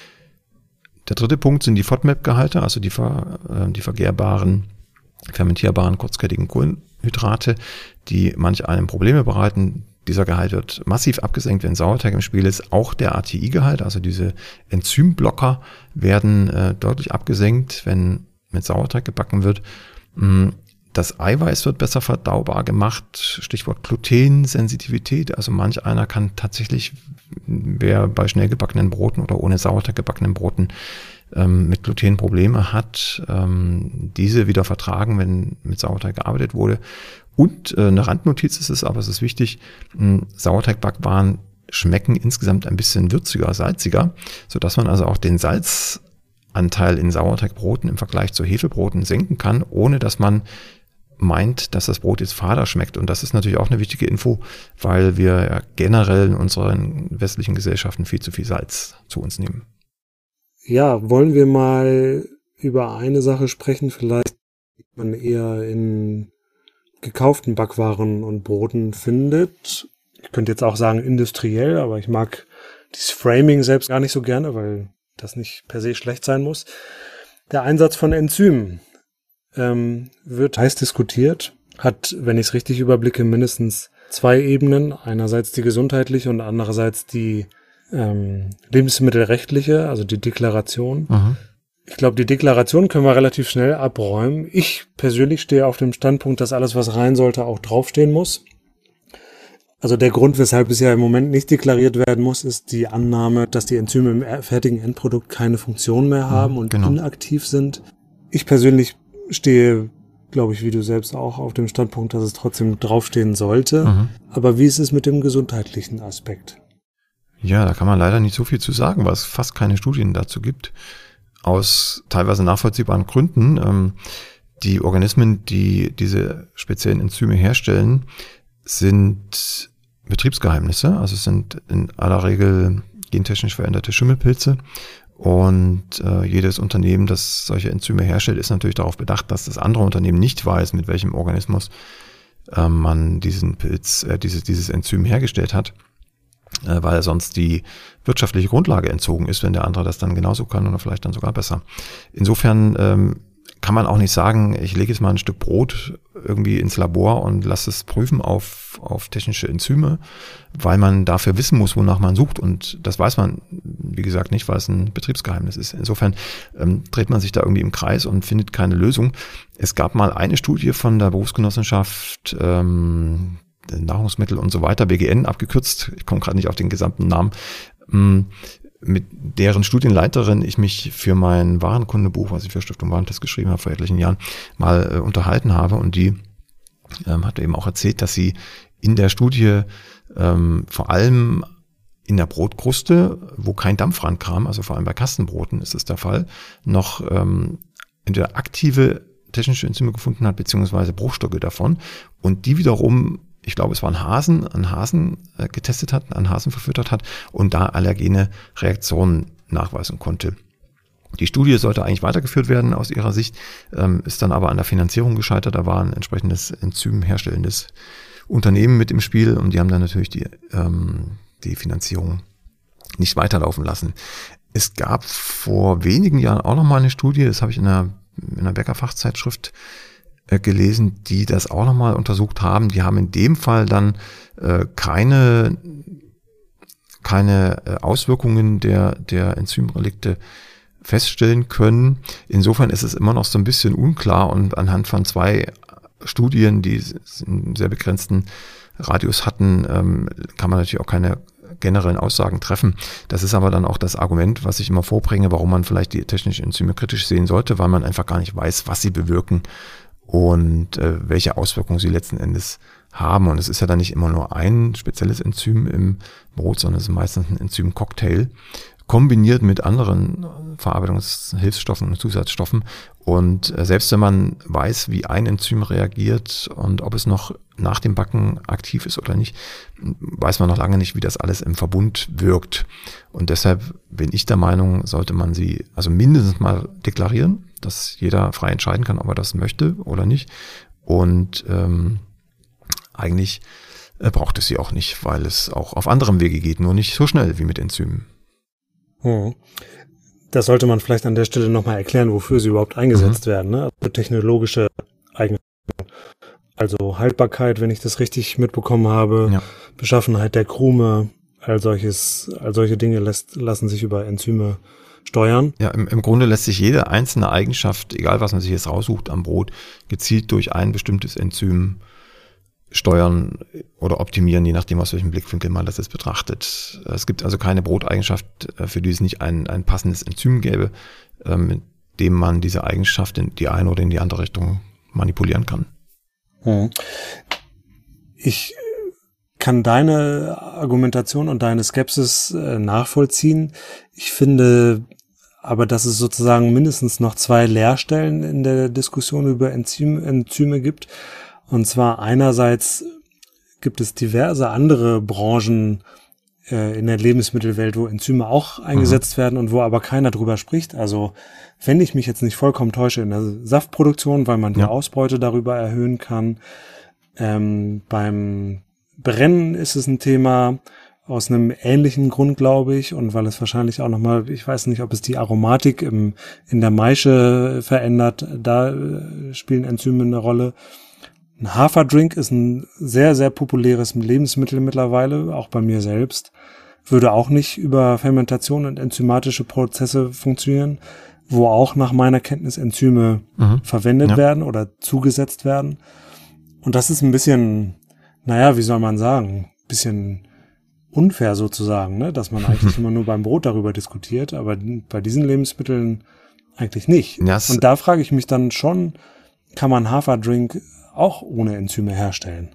Der dritte Punkt sind die FODMAP-Gehalte, also die, ver, äh, die vergärbaren, fermentierbaren, kurzkettigen Kohlenhydrate, die manch einem Probleme bereiten. Dieser Gehalt wird massiv abgesenkt, wenn Sauerteig im Spiel ist. Auch der A T I-Gehalt, also diese Enzymblocker, werden äh, deutlich abgesenkt, wenn mit Sauerteig gebacken wird. Das Eiweiß wird besser verdaubar gemacht, Stichwort Glutensensitivität. Also manch einer kann tatsächlich, wer bei schnell gebackenen Broten oder ohne Sauerteig gebackenen Broten ähm, mit Gluten Probleme hat, ähm, diese wieder vertragen, wenn mit Sauerteig gearbeitet wurde. Und äh, eine Randnotiz ist es, aber es ist wichtig, mh, Sauerteigbackwaren schmecken insgesamt ein bisschen würziger, salziger, sodass man also auch den Salzanteil in Sauerteigbroten im Vergleich zu Hefebroten senken kann, ohne dass man meint, dass das Brot jetzt fader schmeckt. Und das ist natürlich auch eine wichtige Info, weil wir ja generell in unseren westlichen Gesellschaften viel zu viel Salz zu uns nehmen. Ja, wollen wir mal über eine Sache sprechen, vielleicht die man eher in gekauften Backwaren und Broten findet. Ich könnte jetzt auch sagen industriell, aber ich mag dieses Framing selbst gar nicht so gerne, weil das nicht per se schlecht sein muss. Der Einsatz von Enzymen ähm, wird heiß diskutiert, hat, wenn ich es richtig überblicke, mindestens zwei Ebenen. Einerseits die gesundheitliche und andererseits die ähm, lebensmittelrechtliche, also die Deklaration. Mhm. Ich glaube, die Deklaration können wir relativ schnell abräumen. Ich persönlich stehe auf dem Standpunkt, dass alles, was rein sollte, auch draufstehen muss. Also der Grund, weshalb es ja im Moment nicht deklariert werden muss, ist die Annahme, dass die Enzyme im fertigen Endprodukt keine Funktion mehr haben und genau. inaktiv sind. Ich persönlich stehe, glaube ich, wie du selbst auch, auf dem Standpunkt, dass es trotzdem draufstehen sollte. Mhm. Aber wie ist es mit dem gesundheitlichen Aspekt? Ja, da kann man leider nicht so viel zu sagen, weil es fast keine Studien dazu gibt. Aus teilweise nachvollziehbaren Gründen. Ähm, die Organismen, die diese speziellen Enzyme herstellen, sind Betriebsgeheimnisse. Also es sind in aller Regel gentechnisch veränderte Schimmelpilze. Und äh, jedes Unternehmen, das solche Enzyme herstellt, ist natürlich darauf bedacht, dass das andere Unternehmen nicht weiß, mit welchem Organismus äh, man diesen Pilz, äh, dieses, dieses Enzym hergestellt hat, äh, weil sonst die wirtschaftliche Grundlage entzogen ist, wenn der andere das dann genauso kann oder vielleicht dann sogar besser. Insofern ähm, kann man auch nicht sagen, ich lege jetzt mal ein Stück Brot irgendwie ins Labor und lasse es prüfen auf, auf technische Enzyme, weil man dafür wissen muss, wonach man sucht. Und das weiß man, wie gesagt, nicht, weil es ein Betriebsgeheimnis ist. Insofern ähm, dreht man sich da irgendwie im Kreis und findet keine Lösung. Es gab mal eine Studie von der Berufsgenossenschaft ähm, Nahrungsmittel und so weiter, B G N abgekürzt, ich komme gerade nicht auf den gesamten Namen, ähm, mit deren Studienleiterin ich mich für mein Warenkundebuch, was ich für Stiftung Warentest geschrieben habe vor etlichen Jahren, mal äh, unterhalten habe. Und die ähm, hat eben auch erzählt, dass sie in der Studie ähm, vor allem in der Brotkruste, wo kein Dampf rankam, also vor allem bei Kastenbroten ist es der Fall, noch ähm, entweder aktive technische Enzyme gefunden hat, beziehungsweise Bruchstücke davon. Und die wiederum, ich glaube, es war ein Hasen, ein Hasen äh, getestet hat, einen Hasen verfüttert hat und da allergene Reaktionen nachweisen konnte. Die Studie sollte eigentlich weitergeführt werden aus ihrer Sicht, ähm, ist dann aber an der Finanzierung gescheitert. Da war ein entsprechendes Enzym herstellendes Unternehmen mit im Spiel und die haben dann natürlich die, ähm, die Finanzierung nicht weiterlaufen lassen. Es gab vor wenigen Jahren auch noch mal eine Studie, das habe ich in einer, in einer Bäckerfachzeitschrift gelesen, die das auch nochmal untersucht haben. Die haben in dem Fall dann äh, keine, keine Auswirkungen der, der Enzymrelikte feststellen können. Insofern ist es immer noch so ein bisschen unklar und anhand von zwei Studien, die einen sehr begrenzten Radius hatten, ähm, kann man natürlich auch keine generellen Aussagen treffen. Das ist aber dann auch das Argument, was ich immer vorbringe, warum man vielleicht die technischen Enzyme kritisch sehen sollte, weil man einfach gar nicht weiß, was sie bewirken und äh, welche Auswirkungen sie letzten Endes haben. Und es ist ja dann nicht immer nur ein spezielles Enzym im Brot, sondern es ist meistens ein Enzym-Cocktail, kombiniert mit anderen Verarbeitungshilfsstoffen und Zusatzstoffen. Und äh, selbst wenn man weiß, wie ein Enzym reagiert und ob es noch nach dem Backen aktiv ist oder nicht, weiß man noch lange nicht, wie das alles im Verbund wirkt. Und deshalb bin ich der Meinung, sollte man sie also mindestens mal deklarieren, dass jeder frei entscheiden kann, ob er das möchte oder nicht. Und ähm, eigentlich äh, braucht es sie auch nicht, weil es auch auf anderem Wege geht, nur nicht so schnell wie mit Enzymen. Hm. Das sollte man vielleicht an der Stelle nochmal erklären, wofür sie überhaupt eingesetzt mhm. werden. Ne? Also technologische Eigenschaften. Also Haltbarkeit, wenn ich das richtig mitbekommen habe, ja. Beschaffenheit der Krume, all solches, all solche Dinge lässt, lassen sich über Enzyme steuern. Ja, im, im Grunde lässt sich jede einzelne Eigenschaft, egal was man sich jetzt raussucht am Brot, gezielt durch ein bestimmtes Enzym steuern oder optimieren, je nachdem, aus welchem Blickwinkel man das jetzt betrachtet. Es gibt also keine Broteigenschaft, für die es nicht ein, ein passendes Enzym gäbe, mit dem man diese Eigenschaft in die eine oder in die andere Richtung manipulieren kann. Hm. Ich kann deine Argumentation und deine Skepsis äh, nachvollziehen. Ich finde aber, dass es sozusagen mindestens noch zwei Leerstellen in der Diskussion über Enzym, Enzyme gibt. Und zwar einerseits gibt es diverse andere Branchen äh, in der Lebensmittelwelt, wo Enzyme auch eingesetzt mhm. werden und wo aber keiner drüber spricht. Also wenn ich mich jetzt nicht vollkommen täusche, in der Saftproduktion, weil man die ja. Ausbeute darüber erhöhen kann. Ähm, beim Brennen ist es ein Thema aus einem ähnlichen Grund, glaube ich, und weil es wahrscheinlich auch nochmal, ich weiß nicht, ob es die Aromatik im, in der Maische verändert, da äh, spielen Enzyme eine Rolle. Ein Haferdrink ist ein sehr, sehr populäres Lebensmittel mittlerweile, auch bei mir selbst. Würde auch nicht über Fermentation und enzymatische Prozesse funktionieren, wo auch nach meiner Kenntnis Enzyme mhm. verwendet ja. werden oder zugesetzt werden. Und das ist ein bisschen, naja, wie soll man sagen, ein bisschen unfair sozusagen, ne? Dass man eigentlich immer nur beim Brot darüber diskutiert, aber bei diesen Lebensmitteln eigentlich nicht. Yes. Und da frage ich mich dann schon, kann man Haferdrink auch ohne Enzyme herstellen?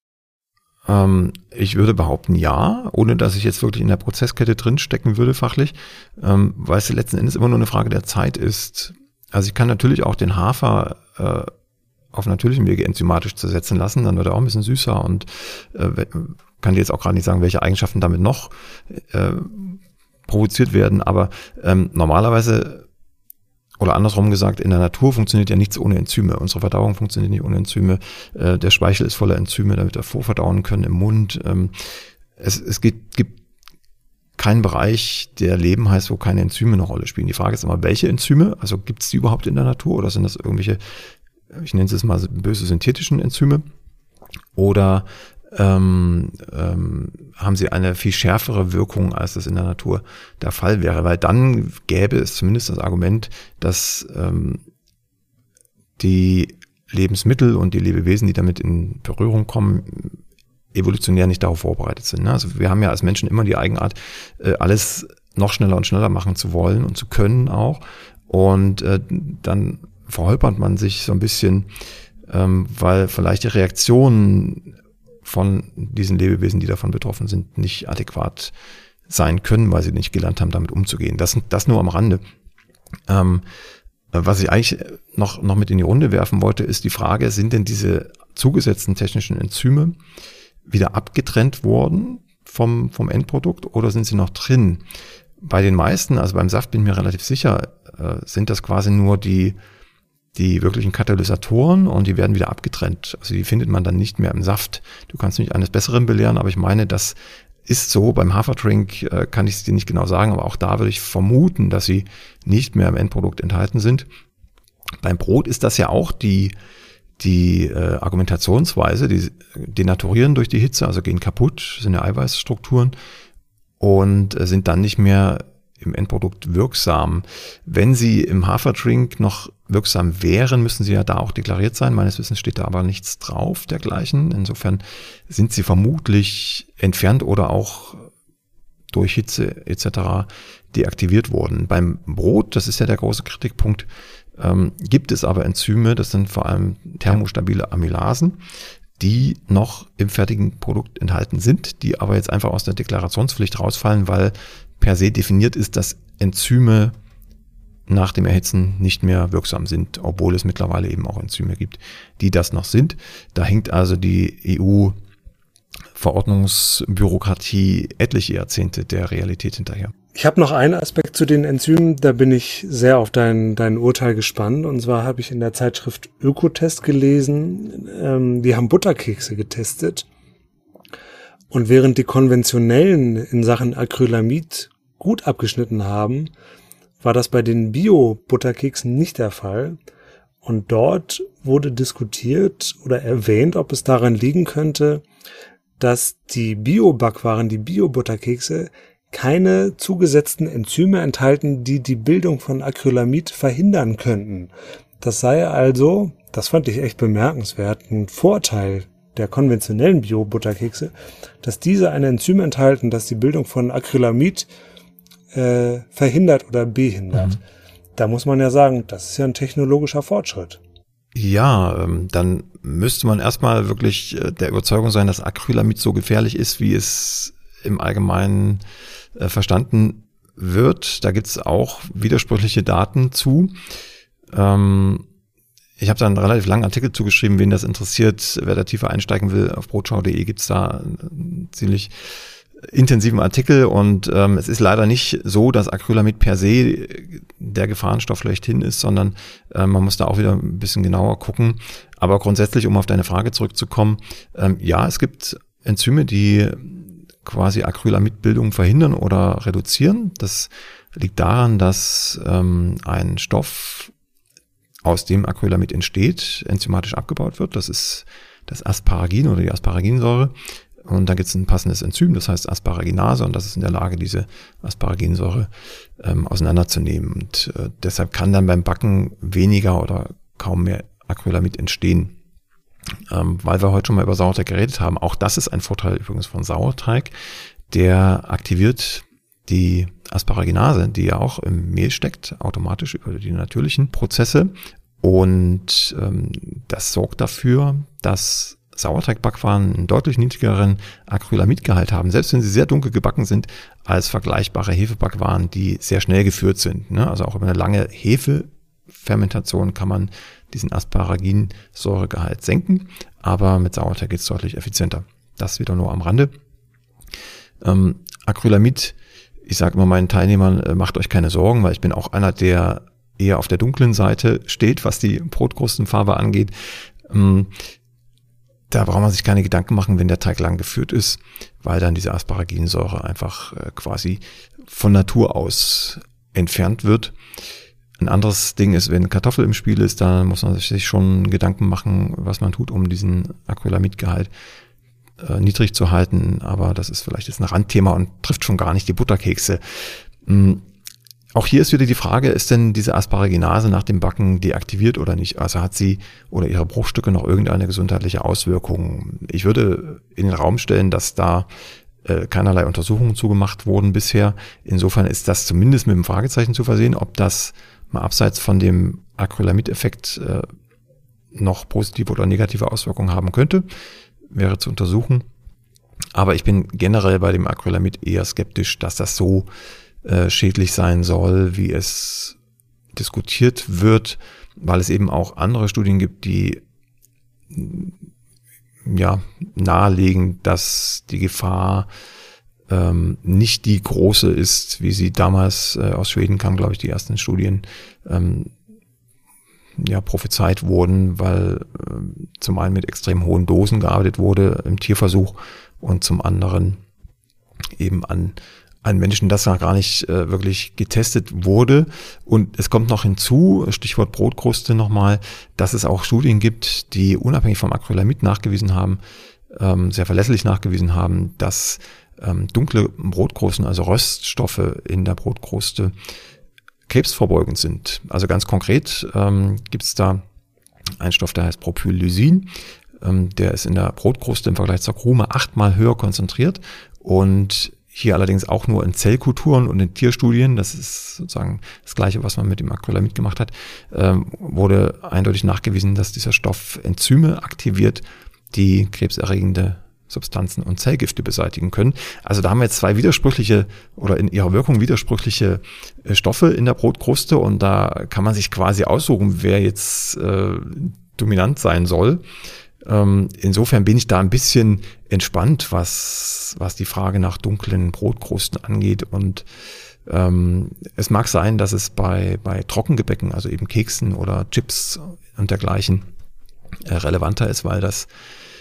Ähm, ich würde behaupten, ja, ohne dass ich jetzt wirklich in der Prozesskette drinstecken würde fachlich, ähm, weil es letzten Endes immer nur eine Frage der Zeit ist. Also ich kann natürlich auch den Hafer äh, auf natürlichem Wege enzymatisch zersetzen lassen, dann wird er auch ein bisschen süßer und äh, kann dir jetzt auch gerade nicht sagen, welche Eigenschaften damit noch äh, provoziert werden, aber ähm, normalerweise oder andersrum gesagt, in der Natur funktioniert ja nichts ohne Enzyme. Unsere Verdauung funktioniert nicht ohne Enzyme. Äh, der Speichel ist voller Enzyme, damit wir vorverdauen können im Mund. Ähm, es es gibt, gibt keinen Bereich, der Leben heißt, wo keine Enzyme eine Rolle spielen. Die Frage ist immer, welche Enzyme? Also gibt es die überhaupt in der Natur oder sind das irgendwelche, ich nenne es jetzt mal böse synthetischen Enzyme? Oder Ähm, ähm, haben sie eine viel schärfere Wirkung, als das in der Natur der Fall wäre, weil dann gäbe es zumindest das Argument, dass ähm, die Lebensmittel und die Lebewesen, die damit in Berührung kommen, evolutionär nicht darauf vorbereitet sind. Ne? Also wir haben ja als Menschen immer die Eigenart, äh, alles noch schneller und schneller machen zu wollen und zu können auch, und äh, dann verholpert man sich so ein bisschen, ähm, weil vielleicht die Reaktionen von diesen Lebewesen, die davon betroffen sind, nicht adäquat sein können, weil sie nicht gelernt haben, damit umzugehen. Das, das nur am Rande. Ähm, was ich eigentlich noch, noch mit in die Runde werfen wollte, ist die Frage, sind denn diese zugesetzten technischen Enzyme wieder abgetrennt worden vom, vom Endprodukt oder sind sie noch drin? Bei den meisten, also beim Saft bin ich mir relativ sicher, äh, sind das quasi nur die die wirklichen Katalysatoren und die werden wieder abgetrennt. Also die findet man dann nicht mehr im Saft. Du kannst mich eines Besseren belehren, aber ich meine, das ist so. Beim Haferdrink äh, kann ich es dir nicht genau sagen, aber auch da würde ich vermuten, dass sie nicht mehr im Endprodukt enthalten sind. Beim Brot ist das ja auch die die äh, Argumentationsweise, die denaturieren durch die Hitze, also gehen kaputt, sind ja Eiweißstrukturen und äh, sind dann nicht mehr im Endprodukt wirksam. Wenn sie im Haferdrink noch wirksam wären, müssen sie ja da auch deklariert sein. Meines Wissens steht da aber nichts drauf dergleichen. Insofern sind sie vermutlich entfernt oder auch durch Hitze et cetera deaktiviert worden. Beim Brot, das ist ja der große Kritikpunkt, ähm, gibt es aber Enzyme, das sind vor allem thermostabile Amylasen, die noch im fertigen Produkt enthalten sind, die aber jetzt einfach aus der Deklarationspflicht rausfallen, weil per se definiert ist, dass Enzyme nach dem Erhitzen nicht mehr wirksam sind, obwohl es mittlerweile eben auch Enzyme gibt, die das noch sind. Da hängt also die E U-Verordnungsbürokratie etliche Jahrzehnte der Realität hinterher. Ich habe noch einen Aspekt zu den Enzymen, da bin ich sehr auf dein, dein Urteil gespannt. Und zwar habe ich in der Zeitschrift Ökotest gelesen, ähm, die haben Butterkekse getestet. Und während die konventionellen in Sachen Acrylamid gut abgeschnitten haben, war das bei den Bio-Butterkeksen nicht der Fall. Und dort wurde diskutiert oder erwähnt, ob es daran liegen könnte, dass die Bio-Backwaren, die Bio-Butterkekse, keine zugesetzten Enzyme enthalten, die die Bildung von Acrylamid verhindern könnten. Das sei also, das fand ich echt bemerkenswert, ein Vorteil der konventionellen Bio-Butterkekse, dass diese eine Enzym enthalten, das die Bildung von Acrylamid äh, verhindert oder behindert. Mhm. Da muss man ja sagen, das ist ja ein technologischer Fortschritt. Ja, ähm, dann müsste man erstmal wirklich äh, der Überzeugung sein, dass Acrylamid so gefährlich ist, wie es im Allgemeinen äh, verstanden wird. Da gibt's auch widersprüchliche Daten zu. Ähm, Ich habe da einen relativ langen Artikel zugeschrieben, wen das interessiert, wer da tiefer einsteigen will. Auf brotschau punkt de gibt's da einen ziemlich intensiven Artikel und ähm, es ist leider nicht so, dass Acrylamid per se der Gefahrenstoff schlechthin ist, sondern äh, man muss da auch wieder ein bisschen genauer gucken. Aber grundsätzlich, um auf deine Frage zurückzukommen, ähm, ja, es gibt Enzyme, die quasi Acrylamidbildung verhindern oder reduzieren. Das liegt daran, dass ähm, ein Stoff, aus dem Acrylamid entsteht, enzymatisch abgebaut wird. Das ist das Asparagin oder die Asparaginsäure. Und da gibt es ein passendes Enzym, das heißt Asparaginase, und das ist in der Lage, diese Asparaginsäure ähm, auseinanderzunehmen. Und äh, deshalb kann dann beim Backen weniger oder kaum mehr Acrylamid entstehen. Ähm, weil wir heute schon mal über Sauerteig geredet haben. Auch das ist ein Vorteil übrigens von Sauerteig. Der aktiviert die Asparaginase, die ja auch im Mehl steckt, automatisch über die natürlichen Prozesse. Und ähm, das sorgt dafür, dass Sauerteigbackwaren einen deutlich niedrigeren Acrylamidgehalt haben, selbst wenn sie sehr dunkel gebacken sind, als vergleichbare Hefebackwaren, die sehr schnell geführt sind. Ne? Also auch über eine lange Hefefermentation kann man diesen Asparaginsäuregehalt senken, aber mit Sauerteig geht es deutlich effizienter. Das wieder nur am Rande. Ähm, Acrylamid ich sage immer meinen Teilnehmern, äh, macht euch keine Sorgen, weil ich bin auch einer, der eher auf der dunklen Seite steht, was die Brotkrustenfarbe angeht. Ähm, Da braucht man sich keine Gedanken machen, wenn der Teig lang geführt ist, weil dann diese Asparaginsäure einfach äh, quasi von Natur aus entfernt wird. Ein anderes Ding ist, wenn Kartoffel im Spiel ist, da muss man sich schon Gedanken machen, was man tut, um diesen Acrylamidgehalt äh, niedrig zu halten. Aber das ist vielleicht jetzt ein Randthema und trifft schon gar nicht die Butterkekse. Mhm. Auch hier ist wieder die Frage, ist denn diese Asparaginase nach dem Backen deaktiviert oder nicht? Also hat sie oder ihre Bruchstücke noch irgendeine gesundheitliche Auswirkung? Ich würde in den Raum stellen, dass da äh, keinerlei Untersuchungen zugemacht wurden bisher. Insofern ist das zumindest mit einem Fragezeichen zu versehen, ob das mal abseits von dem Acrylamid-Effekt äh, noch positive oder negative Auswirkungen haben könnte. Wäre zu untersuchen. Aber ich bin generell bei dem Acrylamid eher skeptisch, dass das so schädlich sein soll, wie es diskutiert wird, weil es eben auch andere Studien gibt, die ja nahelegen, dass die Gefahr ähm, nicht die große ist, wie sie damals äh, aus Schweden kamen, glaube ich, die ersten Studien ähm, ja prophezeit wurden, weil äh, zum einen mit extrem hohen Dosen gearbeitet wurde im Tierversuch und zum anderen eben an an Menschen, das noch gar nicht äh, wirklich getestet wurde. Und es kommt noch hinzu, Stichwort Brotkruste nochmal, dass es auch Studien gibt, die unabhängig vom Acrylamid nachgewiesen haben, ähm, sehr verlässlich nachgewiesen haben, dass ähm, dunkle Brotkrusten, also Röststoffe in der Brotkruste, krebsvorbeugend sind. Also ganz konkret ähm, gibt es da einen Stoff, der heißt Propyllysin. Ähm, der ist in der Brotkruste im Vergleich zur Krume achtmal höher konzentriert und hier allerdings auch nur in Zellkulturen und in Tierstudien, das ist sozusagen das Gleiche, was man mit dem Acrylamid gemacht hat, ähm, wurde eindeutig nachgewiesen, dass dieser Stoff Enzyme aktiviert, die krebserregende Substanzen und Zellgifte beseitigen können. Also da haben wir jetzt zwei widersprüchliche oder in ihrer Wirkung widersprüchliche äh, Stoffe in der Brotkruste und da kann man sich quasi aussuchen, wer jetzt äh, dominant sein soll. Insofern bin ich da ein bisschen entspannt, was, was die Frage nach dunklen Brotkrusten angeht. Und ähm, es mag sein, dass es bei, bei Trockengebäcken, also eben Keksen oder Chips und dergleichen, äh, relevanter ist, weil das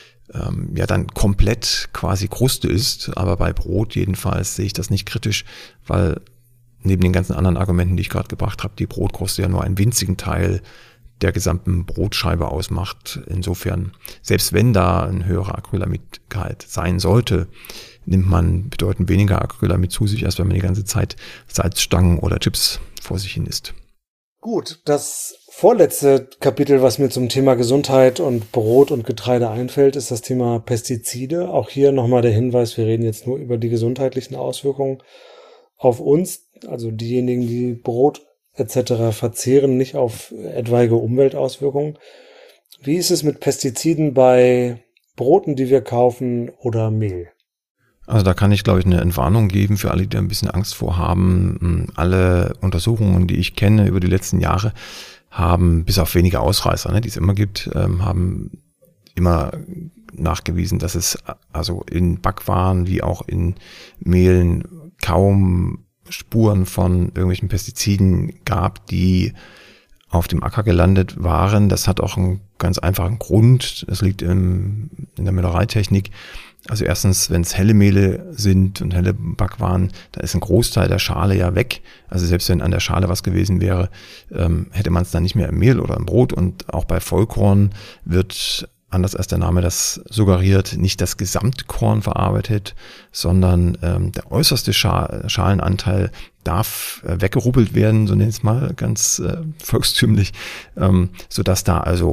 ähm, ja dann komplett quasi Kruste ist. Aber bei Brot jedenfalls sehe ich das nicht kritisch, weil neben den ganzen anderen Argumenten, die ich gerade gebracht habe, die Brotkruste ja nur einen winzigen Teil der gesamten Brotscheibe ausmacht. Insofern, selbst wenn da ein höherer Acrylamidgehalt sein sollte, nimmt man bedeutend weniger Acrylamid zu sich, als wenn man die ganze Zeit Salzstangen oder Chips vor sich hin isst. Gut, das vorletzte Kapitel, was mir zum Thema Gesundheit und Brot und Getreide einfällt, ist das Thema Pestizide. Auch hier nochmal der Hinweis, wir reden jetzt nur über die gesundheitlichen Auswirkungen auf uns, also diejenigen, die Brot et cetera verzehren, nicht auf etwaige Umweltauswirkungen. Wie ist es mit Pestiziden bei Broten, die wir kaufen, oder Mehl? Also da kann ich, glaube ich, eine Entwarnung geben für alle, die ein bisschen Angst vor haben. Alle Untersuchungen, die ich kenne über die letzten Jahre, haben bis auf wenige Ausreißer, ne, die es immer gibt, ähm, haben immer nachgewiesen, dass es also in Backwaren wie auch in Mehlen kaum Spuren von irgendwelchen Pestiziden gab, die auf dem Acker gelandet waren. Das hat auch einen ganz einfachen Grund. Das liegt im, in der Müllereitechnik. Also erstens, wenn es helle Mehle sind und helle Backwaren, da ist ein Großteil der Schale ja weg. Also selbst wenn an der Schale was gewesen wäre, ähm, hätte man es dann nicht mehr im Mehl oder im Brot. Und auch bei Vollkorn wird, anders als der Name das suggeriert, nicht das Gesamtkorn verarbeitet, sondern ähm, der äußerste Scha- Schalenanteil darf äh, weggerubbelt werden, so nennt es mal ganz äh, volkstümlich, ähm, sodass da also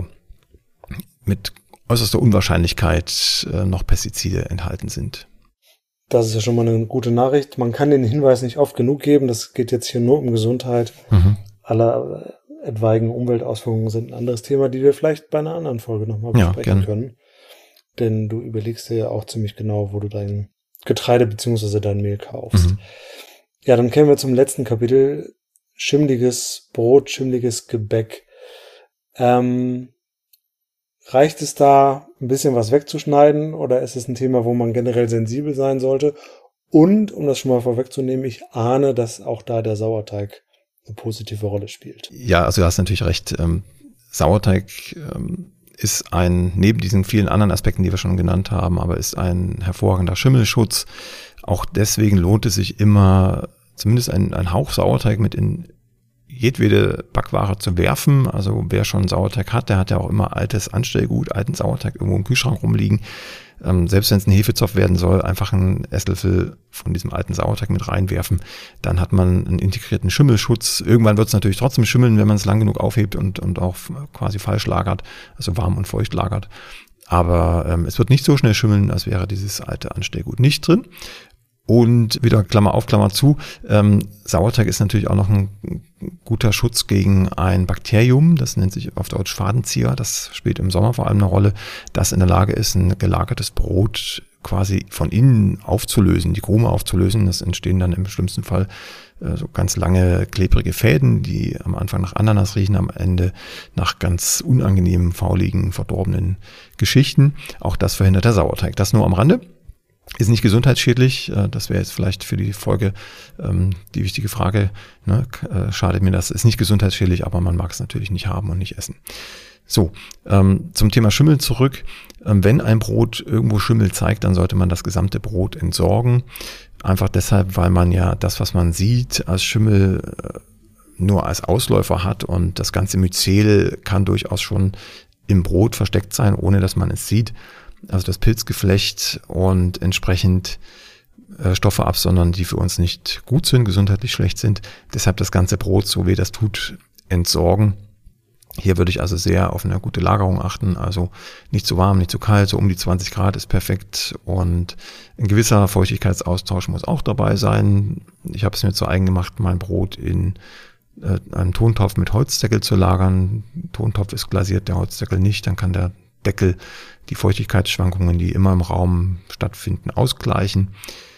mit äußerster Unwahrscheinlichkeit äh, noch Pestizide enthalten sind. Das ist ja schon mal eine gute Nachricht. Man kann den Hinweis nicht oft genug geben. Das geht jetzt hier nur um Gesundheit. Mhm. Alle etwaigen Umweltauswirkungen sind ein anderes Thema, die wir vielleicht bei einer anderen Folge nochmal besprechen ja, können. Denn du überlegst dir ja auch ziemlich genau, wo du dein Getreide bzw. dein Mehl kaufst. Mhm. Ja, dann kämen wir zum letzten Kapitel. Schimmliges Brot, schimmliges Gebäck. Ähm, reicht es da, ein bisschen was wegzuschneiden, oder ist es ein Thema, wo man generell sensibel sein sollte? Und, um das schon mal vorwegzunehmen, ich ahne, dass auch da der Sauerteig eine positive Rolle spielt. Ja, also du hast natürlich recht. Ähm, Sauerteig ähm, ist ein, neben diesen vielen anderen Aspekten, die wir schon genannt haben, aber ist ein hervorragender Schimmelschutz. Auch deswegen lohnt es sich immer, zumindest ein, ein Hauch Sauerteig mit in jedwede Backware zu werfen. Also wer schon Sauerteig hat, der hat ja auch immer altes Anstellgut, alten Sauerteig irgendwo im Kühlschrank rumliegen. Ähm, selbst wenn es ein Hefezopf werden soll, einfach einen Esslöffel von diesem alten Sauerteig mit reinwerfen. Dann hat man einen integrierten Schimmelschutz. Irgendwann wird es natürlich trotzdem schimmeln, wenn man es lang genug aufhebt und, und auch quasi falsch lagert, also warm und feucht lagert. Aber ähm, es wird nicht so schnell schimmeln, als wäre dieses alte Anstellgut nicht drin. Und wieder Klammer auf, Klammer zu, ähm, Sauerteig ist natürlich auch noch ein guter Schutz gegen ein Bakterium, das nennt sich auf Deutsch Fadenzieher, das spielt im Sommer vor allem eine Rolle, das in der Lage ist, ein gelagertes Brot quasi von innen aufzulösen, die Krume aufzulösen. Das entstehen dann im schlimmsten Fall äh, so ganz lange klebrige Fäden, die am Anfang nach Ananas riechen, am Ende nach ganz unangenehmen, fauligen, verdorbenen Geschichten. Auch das verhindert der Sauerteig. Das nur am Rande. Ist nicht gesundheitsschädlich, das wäre jetzt vielleicht für die Folge ähm, die wichtige Frage, ne? Schadet mir das, ist nicht gesundheitsschädlich, aber man mag es natürlich nicht haben und nicht essen. So, ähm, zum Thema Schimmel zurück. Ähm, wenn ein Brot irgendwo Schimmel zeigt, dann sollte man das gesamte Brot entsorgen. Einfach deshalb, weil man ja das, was man sieht, als Schimmel äh, nur als Ausläufer hat und das ganze Myzel kann durchaus schon im Brot versteckt sein, ohne dass man es sieht. Also das Pilzgeflecht und entsprechend äh, Stoffe absondern, die für uns nicht gut sind, gesundheitlich schlecht sind. Deshalb das ganze Brot, so wie das tut, entsorgen. Hier würde ich also sehr auf eine gute Lagerung achten, also nicht zu warm, nicht zu kalt, so um die zwanzig Grad ist perfekt und ein gewisser Feuchtigkeitsaustausch muss auch dabei sein. Ich habe es mir zu eigen gemacht, mein Brot in äh, einem Tontopf mit Holzdeckel zu lagern. Tontopf ist glasiert, der Holzdeckel nicht, dann kann der Deckel die Feuchtigkeitsschwankungen, die immer im Raum stattfinden, ausgleichen.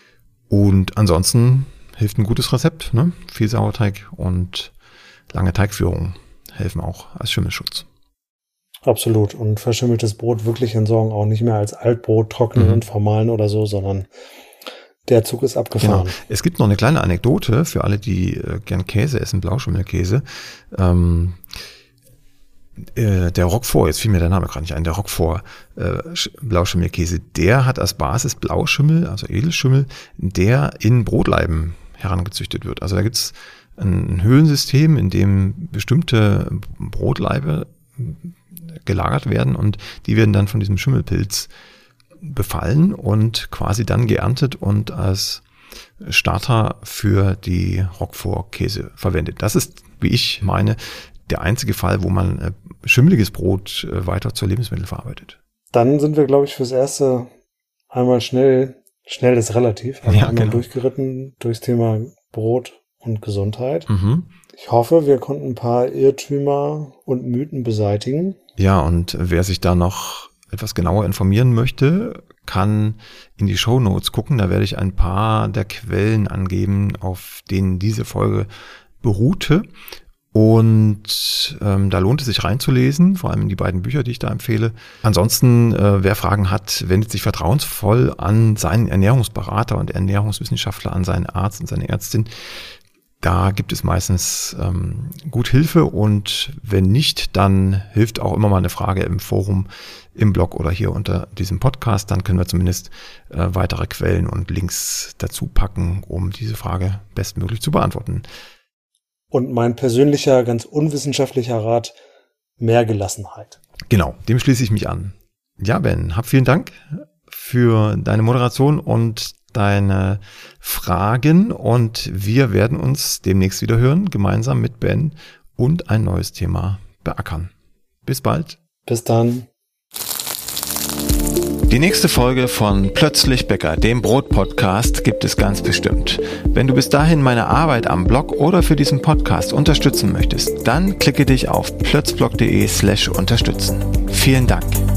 Und ansonsten hilft ein gutes Rezept, ne? Viel Sauerteig und lange Teigführung helfen auch als Schimmelschutz. Absolut. Und verschimmeltes Brot wirklich entsorgen, auch nicht mehr als Altbrot trocknen mhm. und vermahlen oder so, sondern der Zug ist abgefahren. Genau. Es gibt noch eine kleine Anekdote für alle, die äh, gern Käse essen, Blauschimmelkäse. Ähm, Der Roquefort, jetzt fiel mir der Name gerade nicht ein, der Roquefort äh, Blauschimmelkäse, der hat als Basis Blauschimmel, also Edelschimmel, der in Brotleiben herangezüchtet wird. Also da gibt's ein Höhlensystem, in dem bestimmte Brotleibe gelagert werden und die werden dann von diesem Schimmelpilz befallen und quasi dann geerntet und als Starter für die Roquefort-Käse verwendet. Das ist, wie ich meine, der einzige Fall, wo man äh, schimmeliges Brot äh, weiter zur Lebensmittel verarbeitet. Dann sind wir, glaube ich, fürs Erste einmal schnell, schnell ist relativ, aber ja, einmal genau. durchgeritten durchs Thema Brot und Gesundheit. Mhm. Ich hoffe, wir konnten ein paar Irrtümer und Mythen beseitigen. Ja, und wer sich da noch etwas genauer informieren möchte, kann in die Shownotes gucken. Da werde ich ein paar der Quellen angeben, auf denen diese Folge beruhte. Und ähm, da lohnt es sich reinzulesen, vor allem in die beiden Bücher, die ich da empfehle. Ansonsten, äh, wer Fragen hat, wendet sich vertrauensvoll an seinen Ernährungsberater und Ernährungswissenschaftler, an seinen Arzt und seine Ärztin. Da gibt es meistens ähm, gut Hilfe und wenn nicht, dann hilft auch immer mal eine Frage im Forum, im Blog oder hier unter diesem Podcast. Dann können wir zumindest äh, weitere Quellen und Links dazu packen, um diese Frage bestmöglich zu beantworten. Und mein persönlicher, ganz unwissenschaftlicher Rat, mehr Gelassenheit. Genau, dem schließe ich mich an. Ja, Ben, hab vielen Dank für deine Moderation und deine Fragen und wir werden uns demnächst wieder hören, gemeinsam mit Ben und ein neues Thema beackern. Bis bald. Bis dann. Die nächste Folge von Plötzlich Bäcker, dem Brot-Podcast, gibt es ganz bestimmt. Wenn du bis dahin meine Arbeit am Blog oder für diesen Podcast unterstützen möchtest, dann klicke dich auf plötzblog.de slash unterstützen. Vielen Dank.